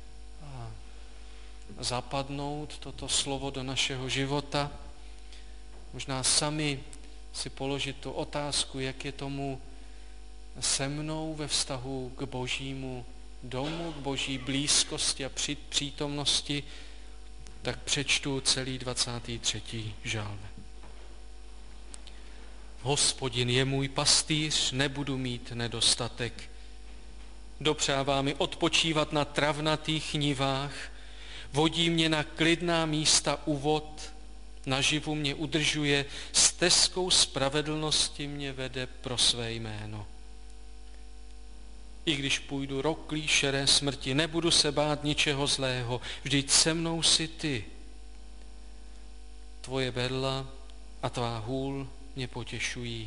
zapadnout toto slovo do našeho života, možná sami si položit tu otázku, jak je tomu se mnou ve vztahu k Božímu domu, k Boží blízkosti a přítomnosti, tak přečtu celý 23. žalm. Hospodin je můj pastýř, nebudu mít nedostatek. Dopřává mi odpočívat na travnatých nivách, vodí mě na klidná místa u vod, naživu mě udržuje, stezkou spravedlnosti mě vede pro své jméno. I když půjdu roklí šeré smrti, nebudu se bát ničeho zlého, vždyť se mnou jsi ty. Tvoje berla a tvá hůl mě potěšují.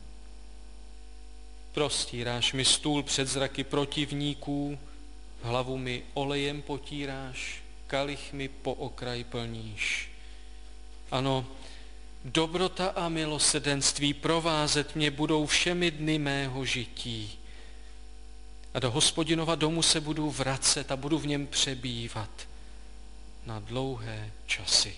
Prostíráš mi stůl před zraky protivníků, hlavu mi olejem potíráš, kalich mi po okraj plníš. Ano, dobrota a milosrdenství provázet mě budou všemi dny mého žití. A do Hospodinova domu se budu vracet a budu v něm přebývat na dlouhé časy.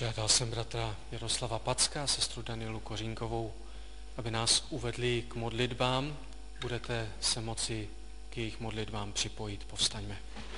Požádal jsem bratra Jaroslava Packa a sestru Danielu Kořínkovou, aby nás uvedli k modlitbám. Budete se moci k jejich modlitbám připojit. Povstaňme.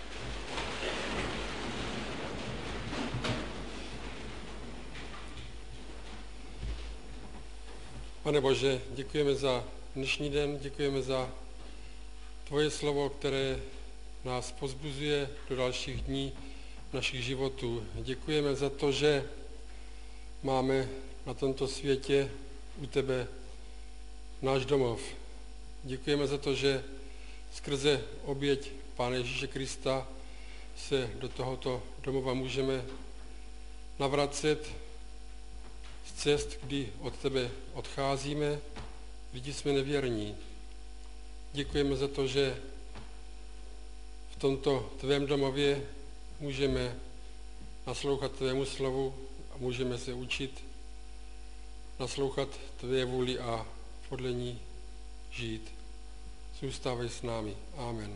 Pane Bože, děkujeme za dnešní den, děkujeme za tvoje slovo, které nás pozbuzuje do dalších dní našich životů. Děkujeme za to, že máme na tomto světě u tebe náš domov. Děkujeme za to, že skrze oběť Pána Ježíše Krista se do tohoto domova můžeme navracet z cest, kdy od tebe odcházíme, kdy jsme nevěrní. Děkujeme za to, že v tomto tvém domově můžeme naslouchat tvému slovu a můžeme se učit naslouchat tvé vůli a podle ní žít. Zůstávej s námi. Amen.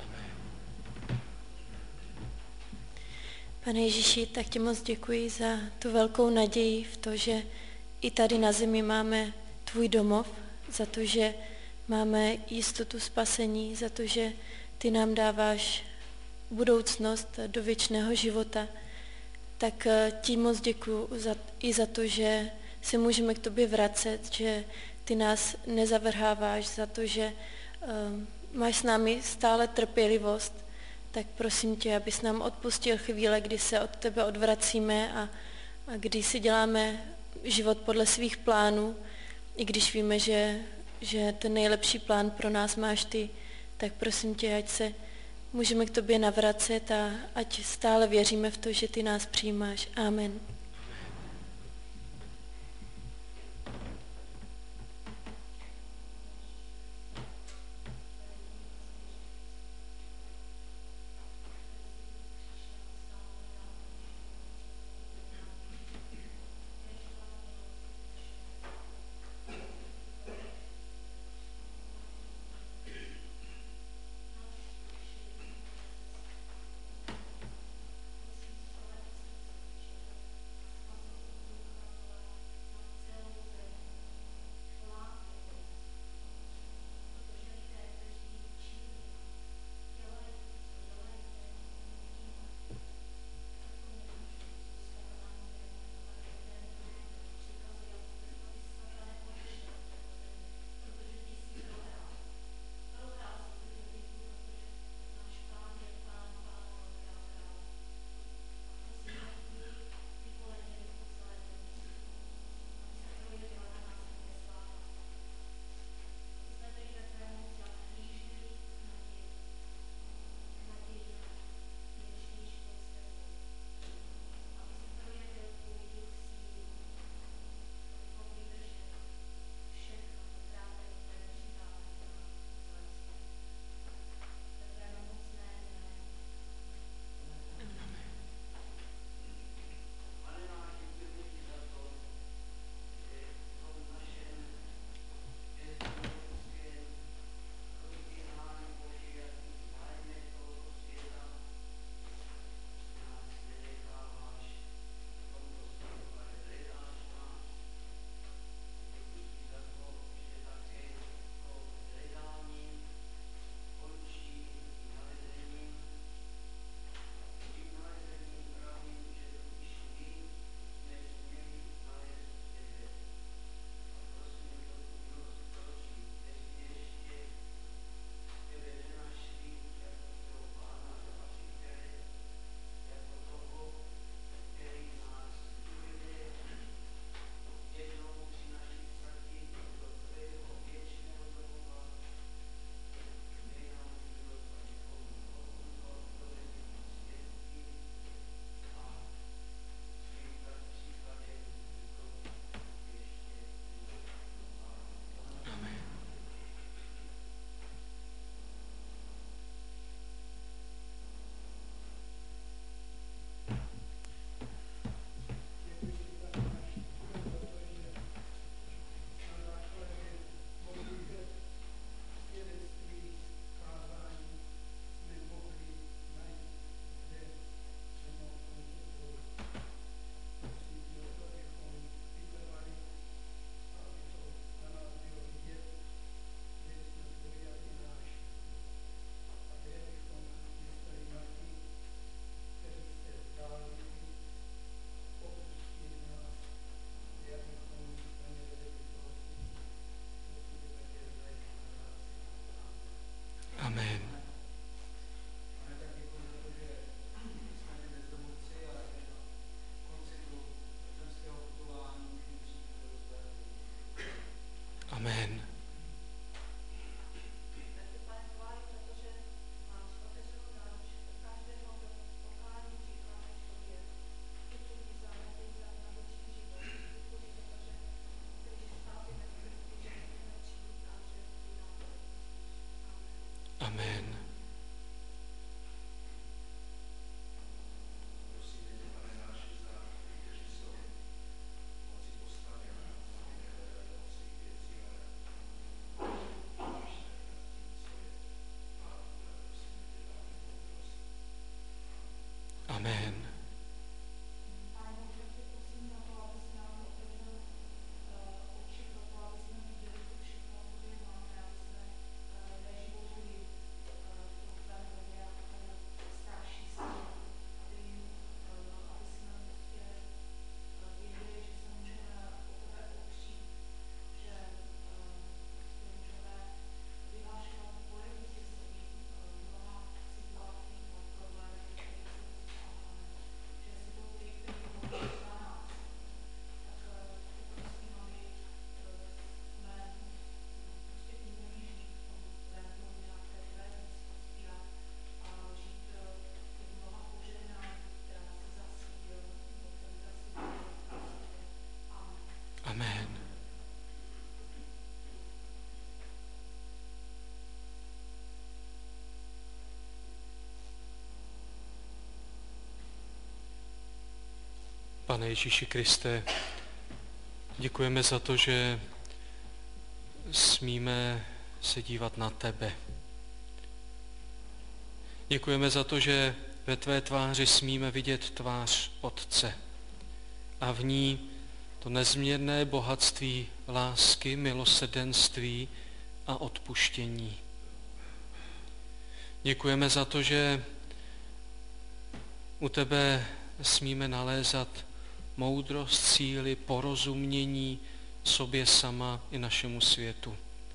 Pane Ježíši, tak ti moc děkuji za tu velkou naději v to, že i tady na zemi máme tvůj domov, za to, že máme jistotu spasení, za to, že ty nám dáváš budoucnost do věčného života. Tak ti moc děkuji i za to, že se můžeme k tobě vracet, že ty nás nezavrháváš, za to, že máš s námi stále trpělivost. Tak prosím tě, abys nám odpustil chvíle, kdy se od tebe odvracíme a kdy si děláme život podle svých plánů, i když víme, že ten nejlepší plán pro nás máš ty, tak prosím tě, ať se můžeme k tobě navracet a ať stále věříme v to, že ty nás přijímáš. Amen. Pane Ježíši Kriste, děkujeme za to, že smíme se dívat na tebe. Děkujeme za to, že ve tvé tváři smíme vidět tvář Otce a v ní to nezměrné bohatství lásky, milosrdenství a odpuštění. Děkujeme za to, že u tebe smíme nalézat moudrost, síly, porozumění sobě sama i našemu světu.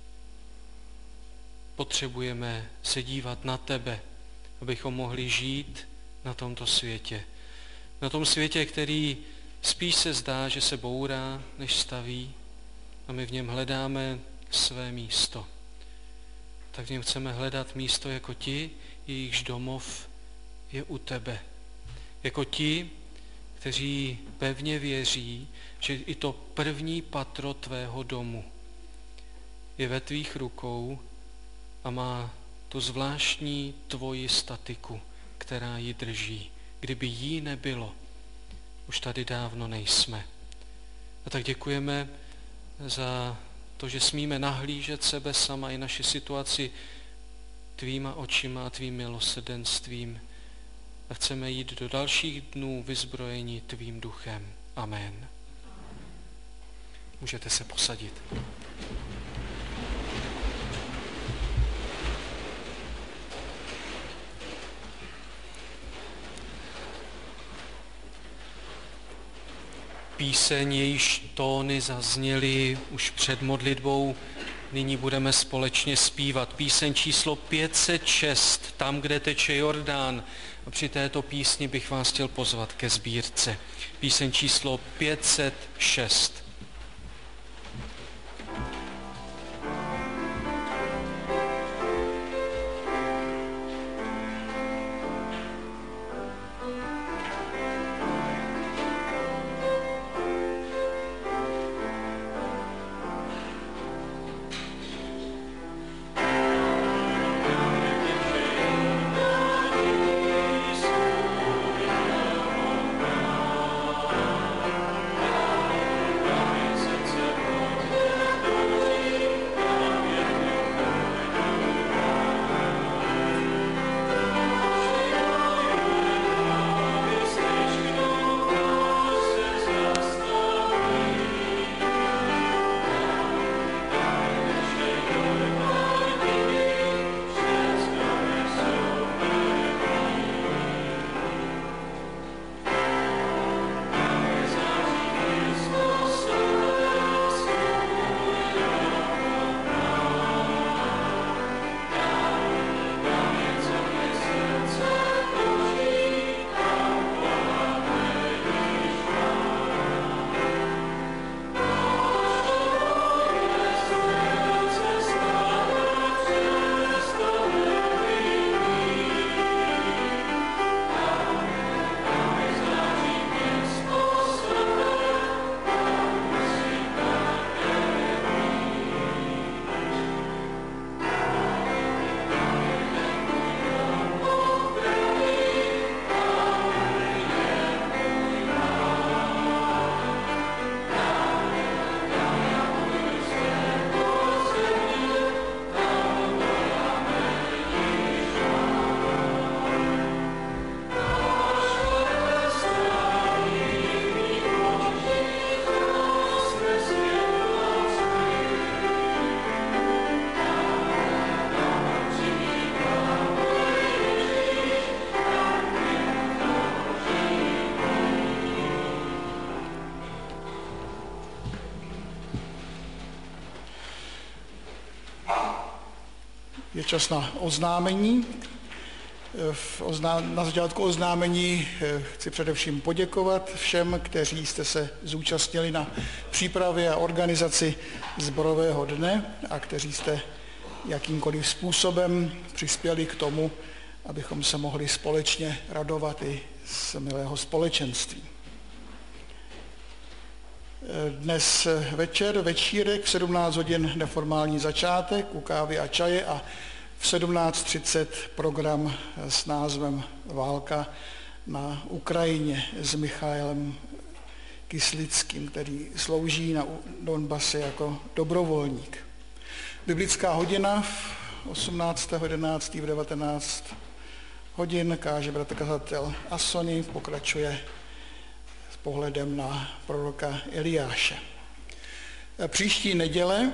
Potřebujeme se dívat na tebe, abychom mohli žít na tomto světě. Na tom světě, který spíš se zdá, že se bourá, než staví, a my v něm hledáme své místo. Tak v něm chceme hledat místo jako ti, jejichž domov je u tebe. Jako ti, kteří pevně věří, že i to první patro tvého domu je ve tvých rukou a má tu zvláštní tvoji statiku, která ji drží. Kdyby jí nebylo, už tady dávno nejsme. A tak děkujeme za to, že smíme nahlížet sebe sama i naši situaci tvýma očima a tvým milosrdenstvím. A chceme jít do dalších dnů vyzbrojení tvým duchem. Amen. Můžete se posadit. Píseň, jejíž tóny zazněly už před modlitbou, nyní budeme společně zpívat. Píseň číslo 506, Tam, kde teče Jordán. A při této písni bych vás chtěl pozvat ke sbírce. Píseň číslo 506. Je čas na oznámení. Na začátku oznámení chci především poděkovat všem, kteří jste se zúčastnili na přípravě a organizaci Sborového dne a kteří jste jakýmkoliv způsobem přispěli k tomu, abychom se mohli společně radovat i z milého společenství. Dnes večírek v 17 hodin neformální začátek u kávy a čaje a v 17:30 program s názvem Válka na Ukrajině s Michailem Kyslickým, který slouží na Donbase jako dobrovolník. Biblická hodina v 18.11. v 19 hodin káže bratr kazatel Asoni, pokračuje s pohledem na proroka Eliáše. Příští neděle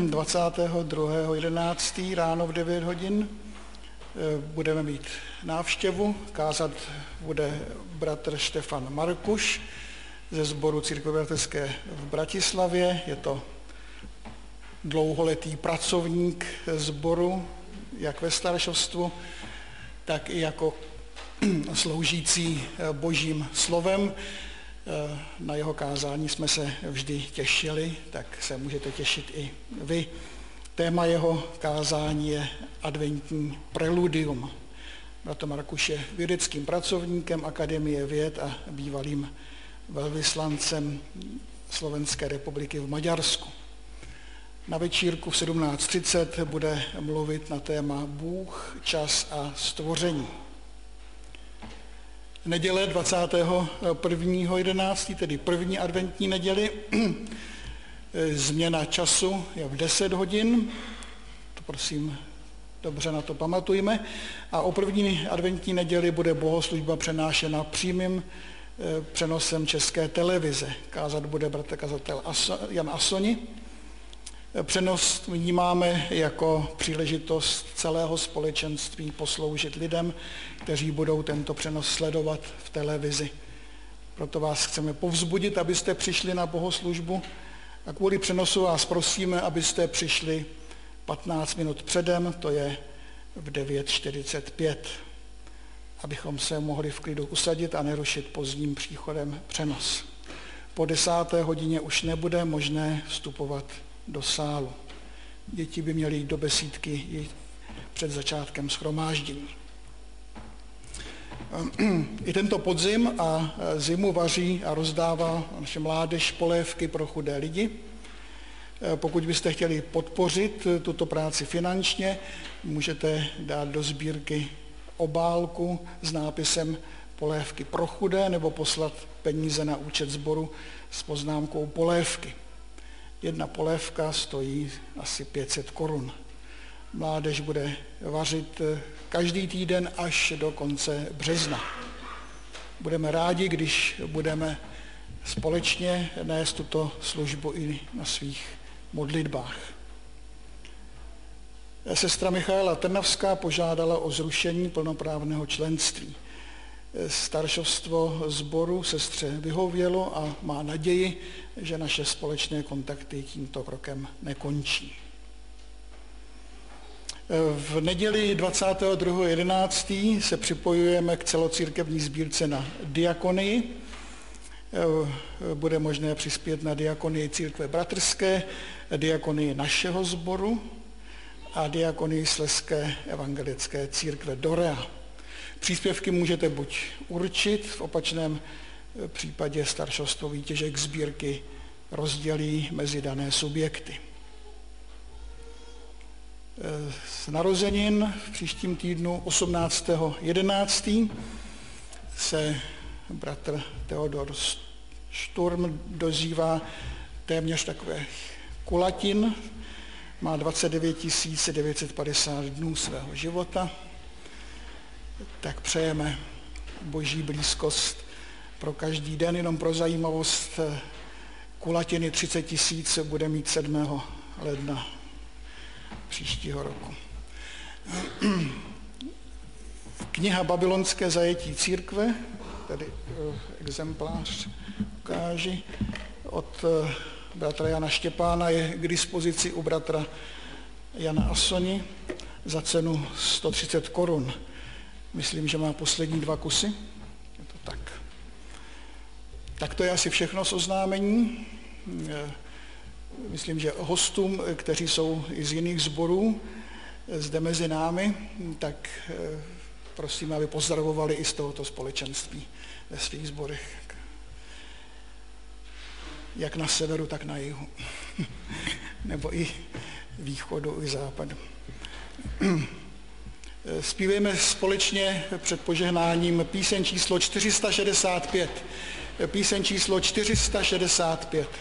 22.11. ráno v 9 hodin budeme mít návštěvu. Kázat bude bratr Štefan Markuš ze sboru Církve bratrské v Bratislavě. Je to dlouholetý pracovník sboru, jak ve staršovstvu, tak i jako sloužící Božím slovem. Na jeho kázání jsme se vždy těšili, tak se můžete těšit i vy. Téma jeho kázání je adventní preludium. Bratr Markuš je vědeckým pracovníkem Akademie věd a bývalým velvyslancem Slovenské republiky v Maďarsku. Na večírku v 17:30 bude mluvit na téma Bůh, čas a stvoření. Neděle 21.11., tedy první adventní neděli, změna času je v 10 hodin, to prosím dobře na to pamatujme, a o první adventní neděli bude bohoslužba přenášena přímým přenosem České televize. Kázat bude bratr kazatel Jan Asoni. Přenos vnímáme jako příležitost celého společenství posloužit lidem, kteří budou tento přenos sledovat v televizi. Proto vás chceme povzbudit, abyste přišli na bohoslužbu a kvůli přenosu vás prosíme, abyste přišli 15 minut předem, to je v 9:45, abychom se mohli v klidu usadit a nerušit pozdním příchodem přenos. Po 10. hodině už nebude možné vstupovat do sálu. Děti by měly jít do besídky i před začátkem shromáždění. I tento podzim a zimu vaří a rozdává naše mládež polévky pro chudé lidi. Pokud byste chtěli podpořit tuto práci finančně, můžete dát do sbírky obálku s nápisem Polévky pro chudé nebo poslat peníze na účet sboru s poznámkou polévky. Jedna polévka stojí asi 500 korun. Mládež bude vařit každý týden až do konce března. Budeme rádi, když budeme společně nést tuto službu i na svých modlitbách. Sestra Michaela Trnavská požádala o zrušení plnoprávného členství. Staršovstvo sboru sestře vyhovělo a má naději, že naše společné kontakty tímto krokem nekončí. V neděli 22.11. se připojujeme k celocírkevní sbírce na diakonii. Bude možné přispět na diakonii Církve bratrské, diakonii našeho sboru a diakonii Slezské evangelické církve Dorea. Příspěvky můžete buď určit, v opačném případě staršovstvo výtěžek sbírky rozdělí mezi dané subjekty. Z narozenin v příštím týdnu 18.11. se bratr Teodor Šturm dozývá téměř takových kulatin, má 29 950 dnů svého života, tak přejeme Boží blízkost pro každý den. Jenom pro zajímavost, kulatiny 30 000 bude mít 7. ledna příštího roku. Kniha Babylonské zajetí církve, tady exemplář ukáži, od bratra Jana Štěpána je k dispozici u bratra Jana Asoni za cenu 130 korun. Myslím, že má poslední 2 kusy. Je to tak. Tak to je asi všechno z oznámení. Myslím, že hostům, kteří jsou i z jiných sborů, zde mezi námi, tak prosím, aby pozdravovali i z tohoto společenství ve svých sborech. Jak na severu, tak na jihu. Nebo i východu, i západu. Zpívejme společně před požehnáním píseň číslo 465. píseň číslo 465.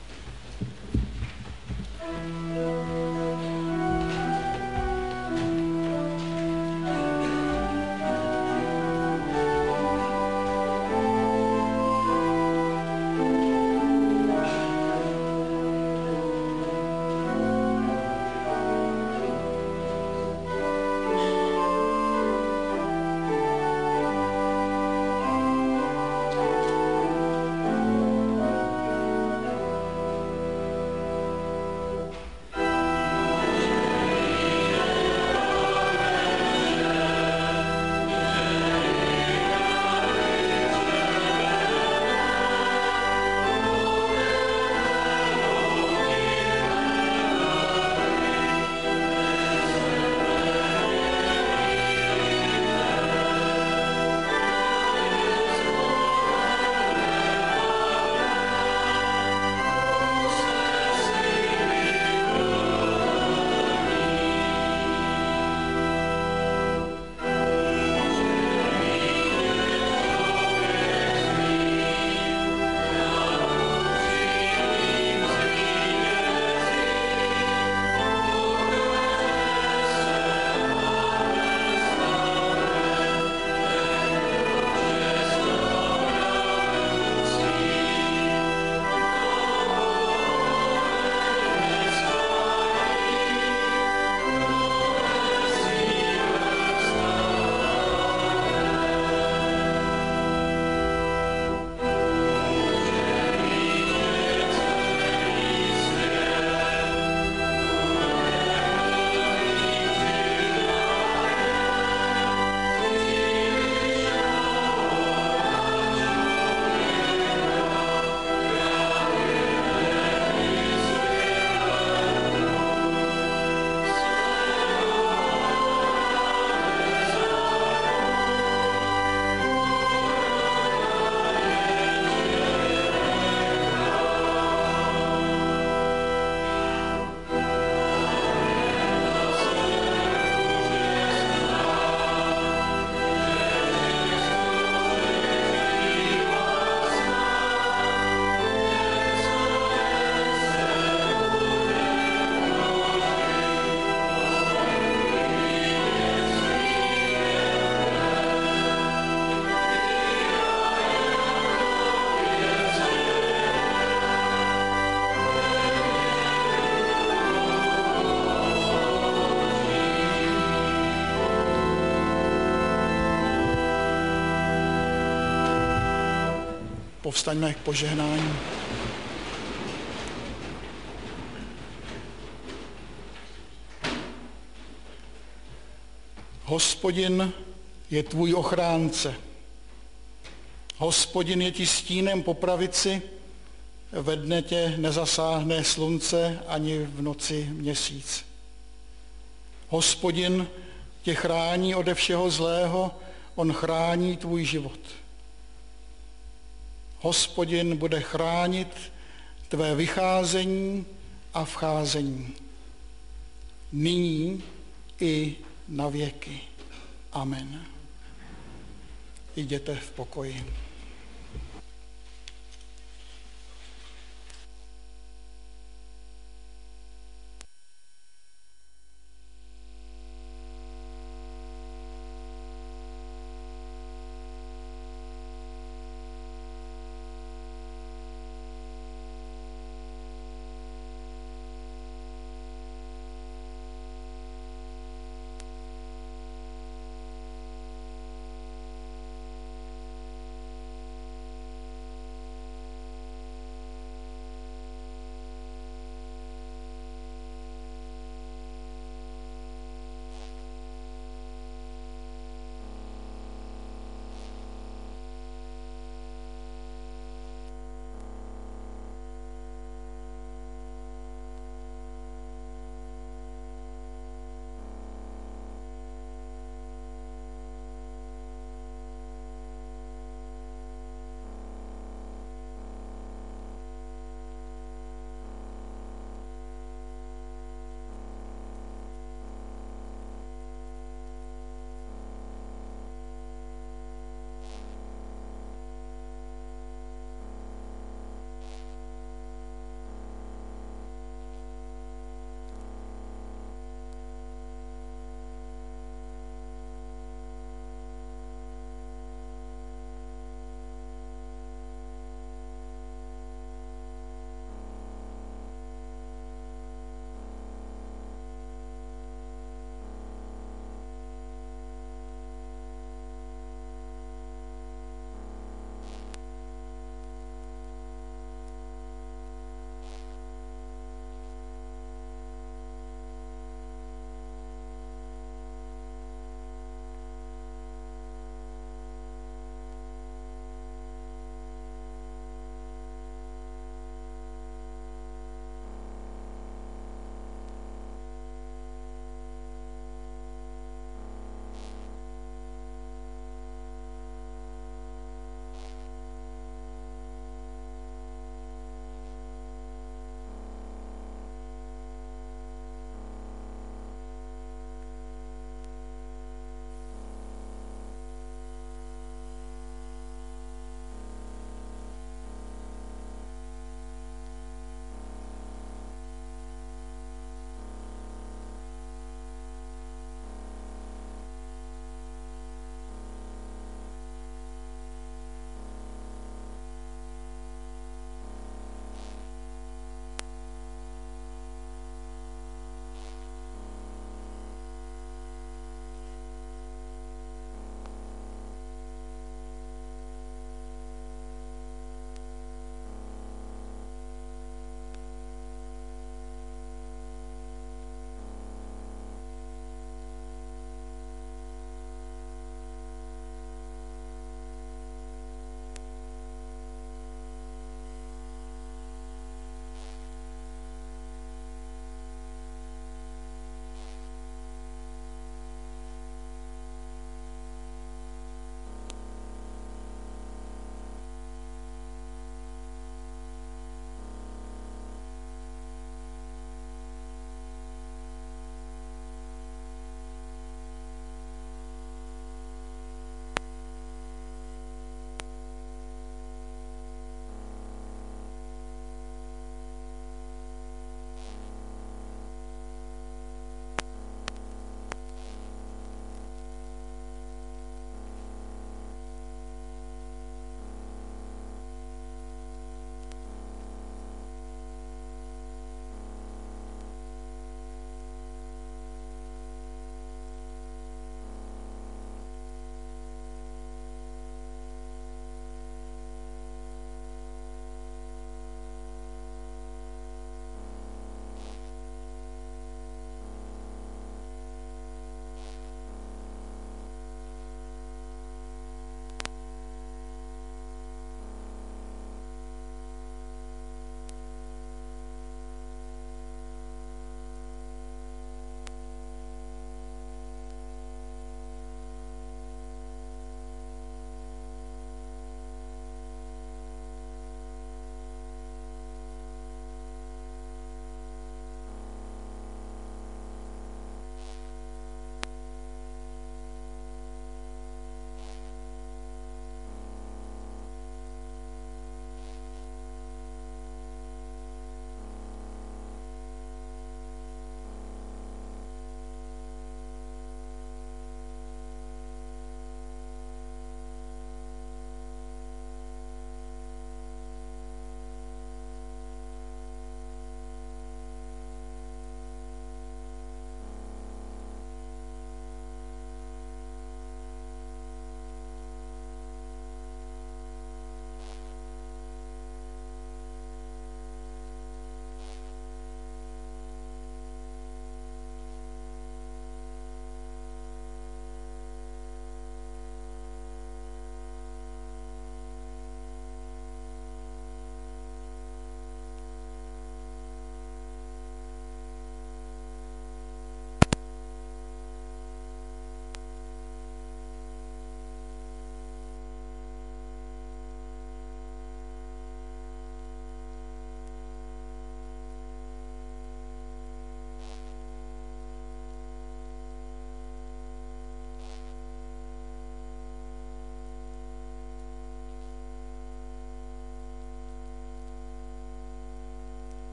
Povstaňme k požehnání. Hospodin je tvůj ochránce. Hospodin je ti stínem po pravici, ve dne tě nezasáhne slunce ani v noci měsíc. Hospodin tě chrání ode všeho zlého, on chrání tvůj život. Hospodin bude chránit tvé vycházení a vcházení. Nyní i na věky. Amen. Jděte v pokoji.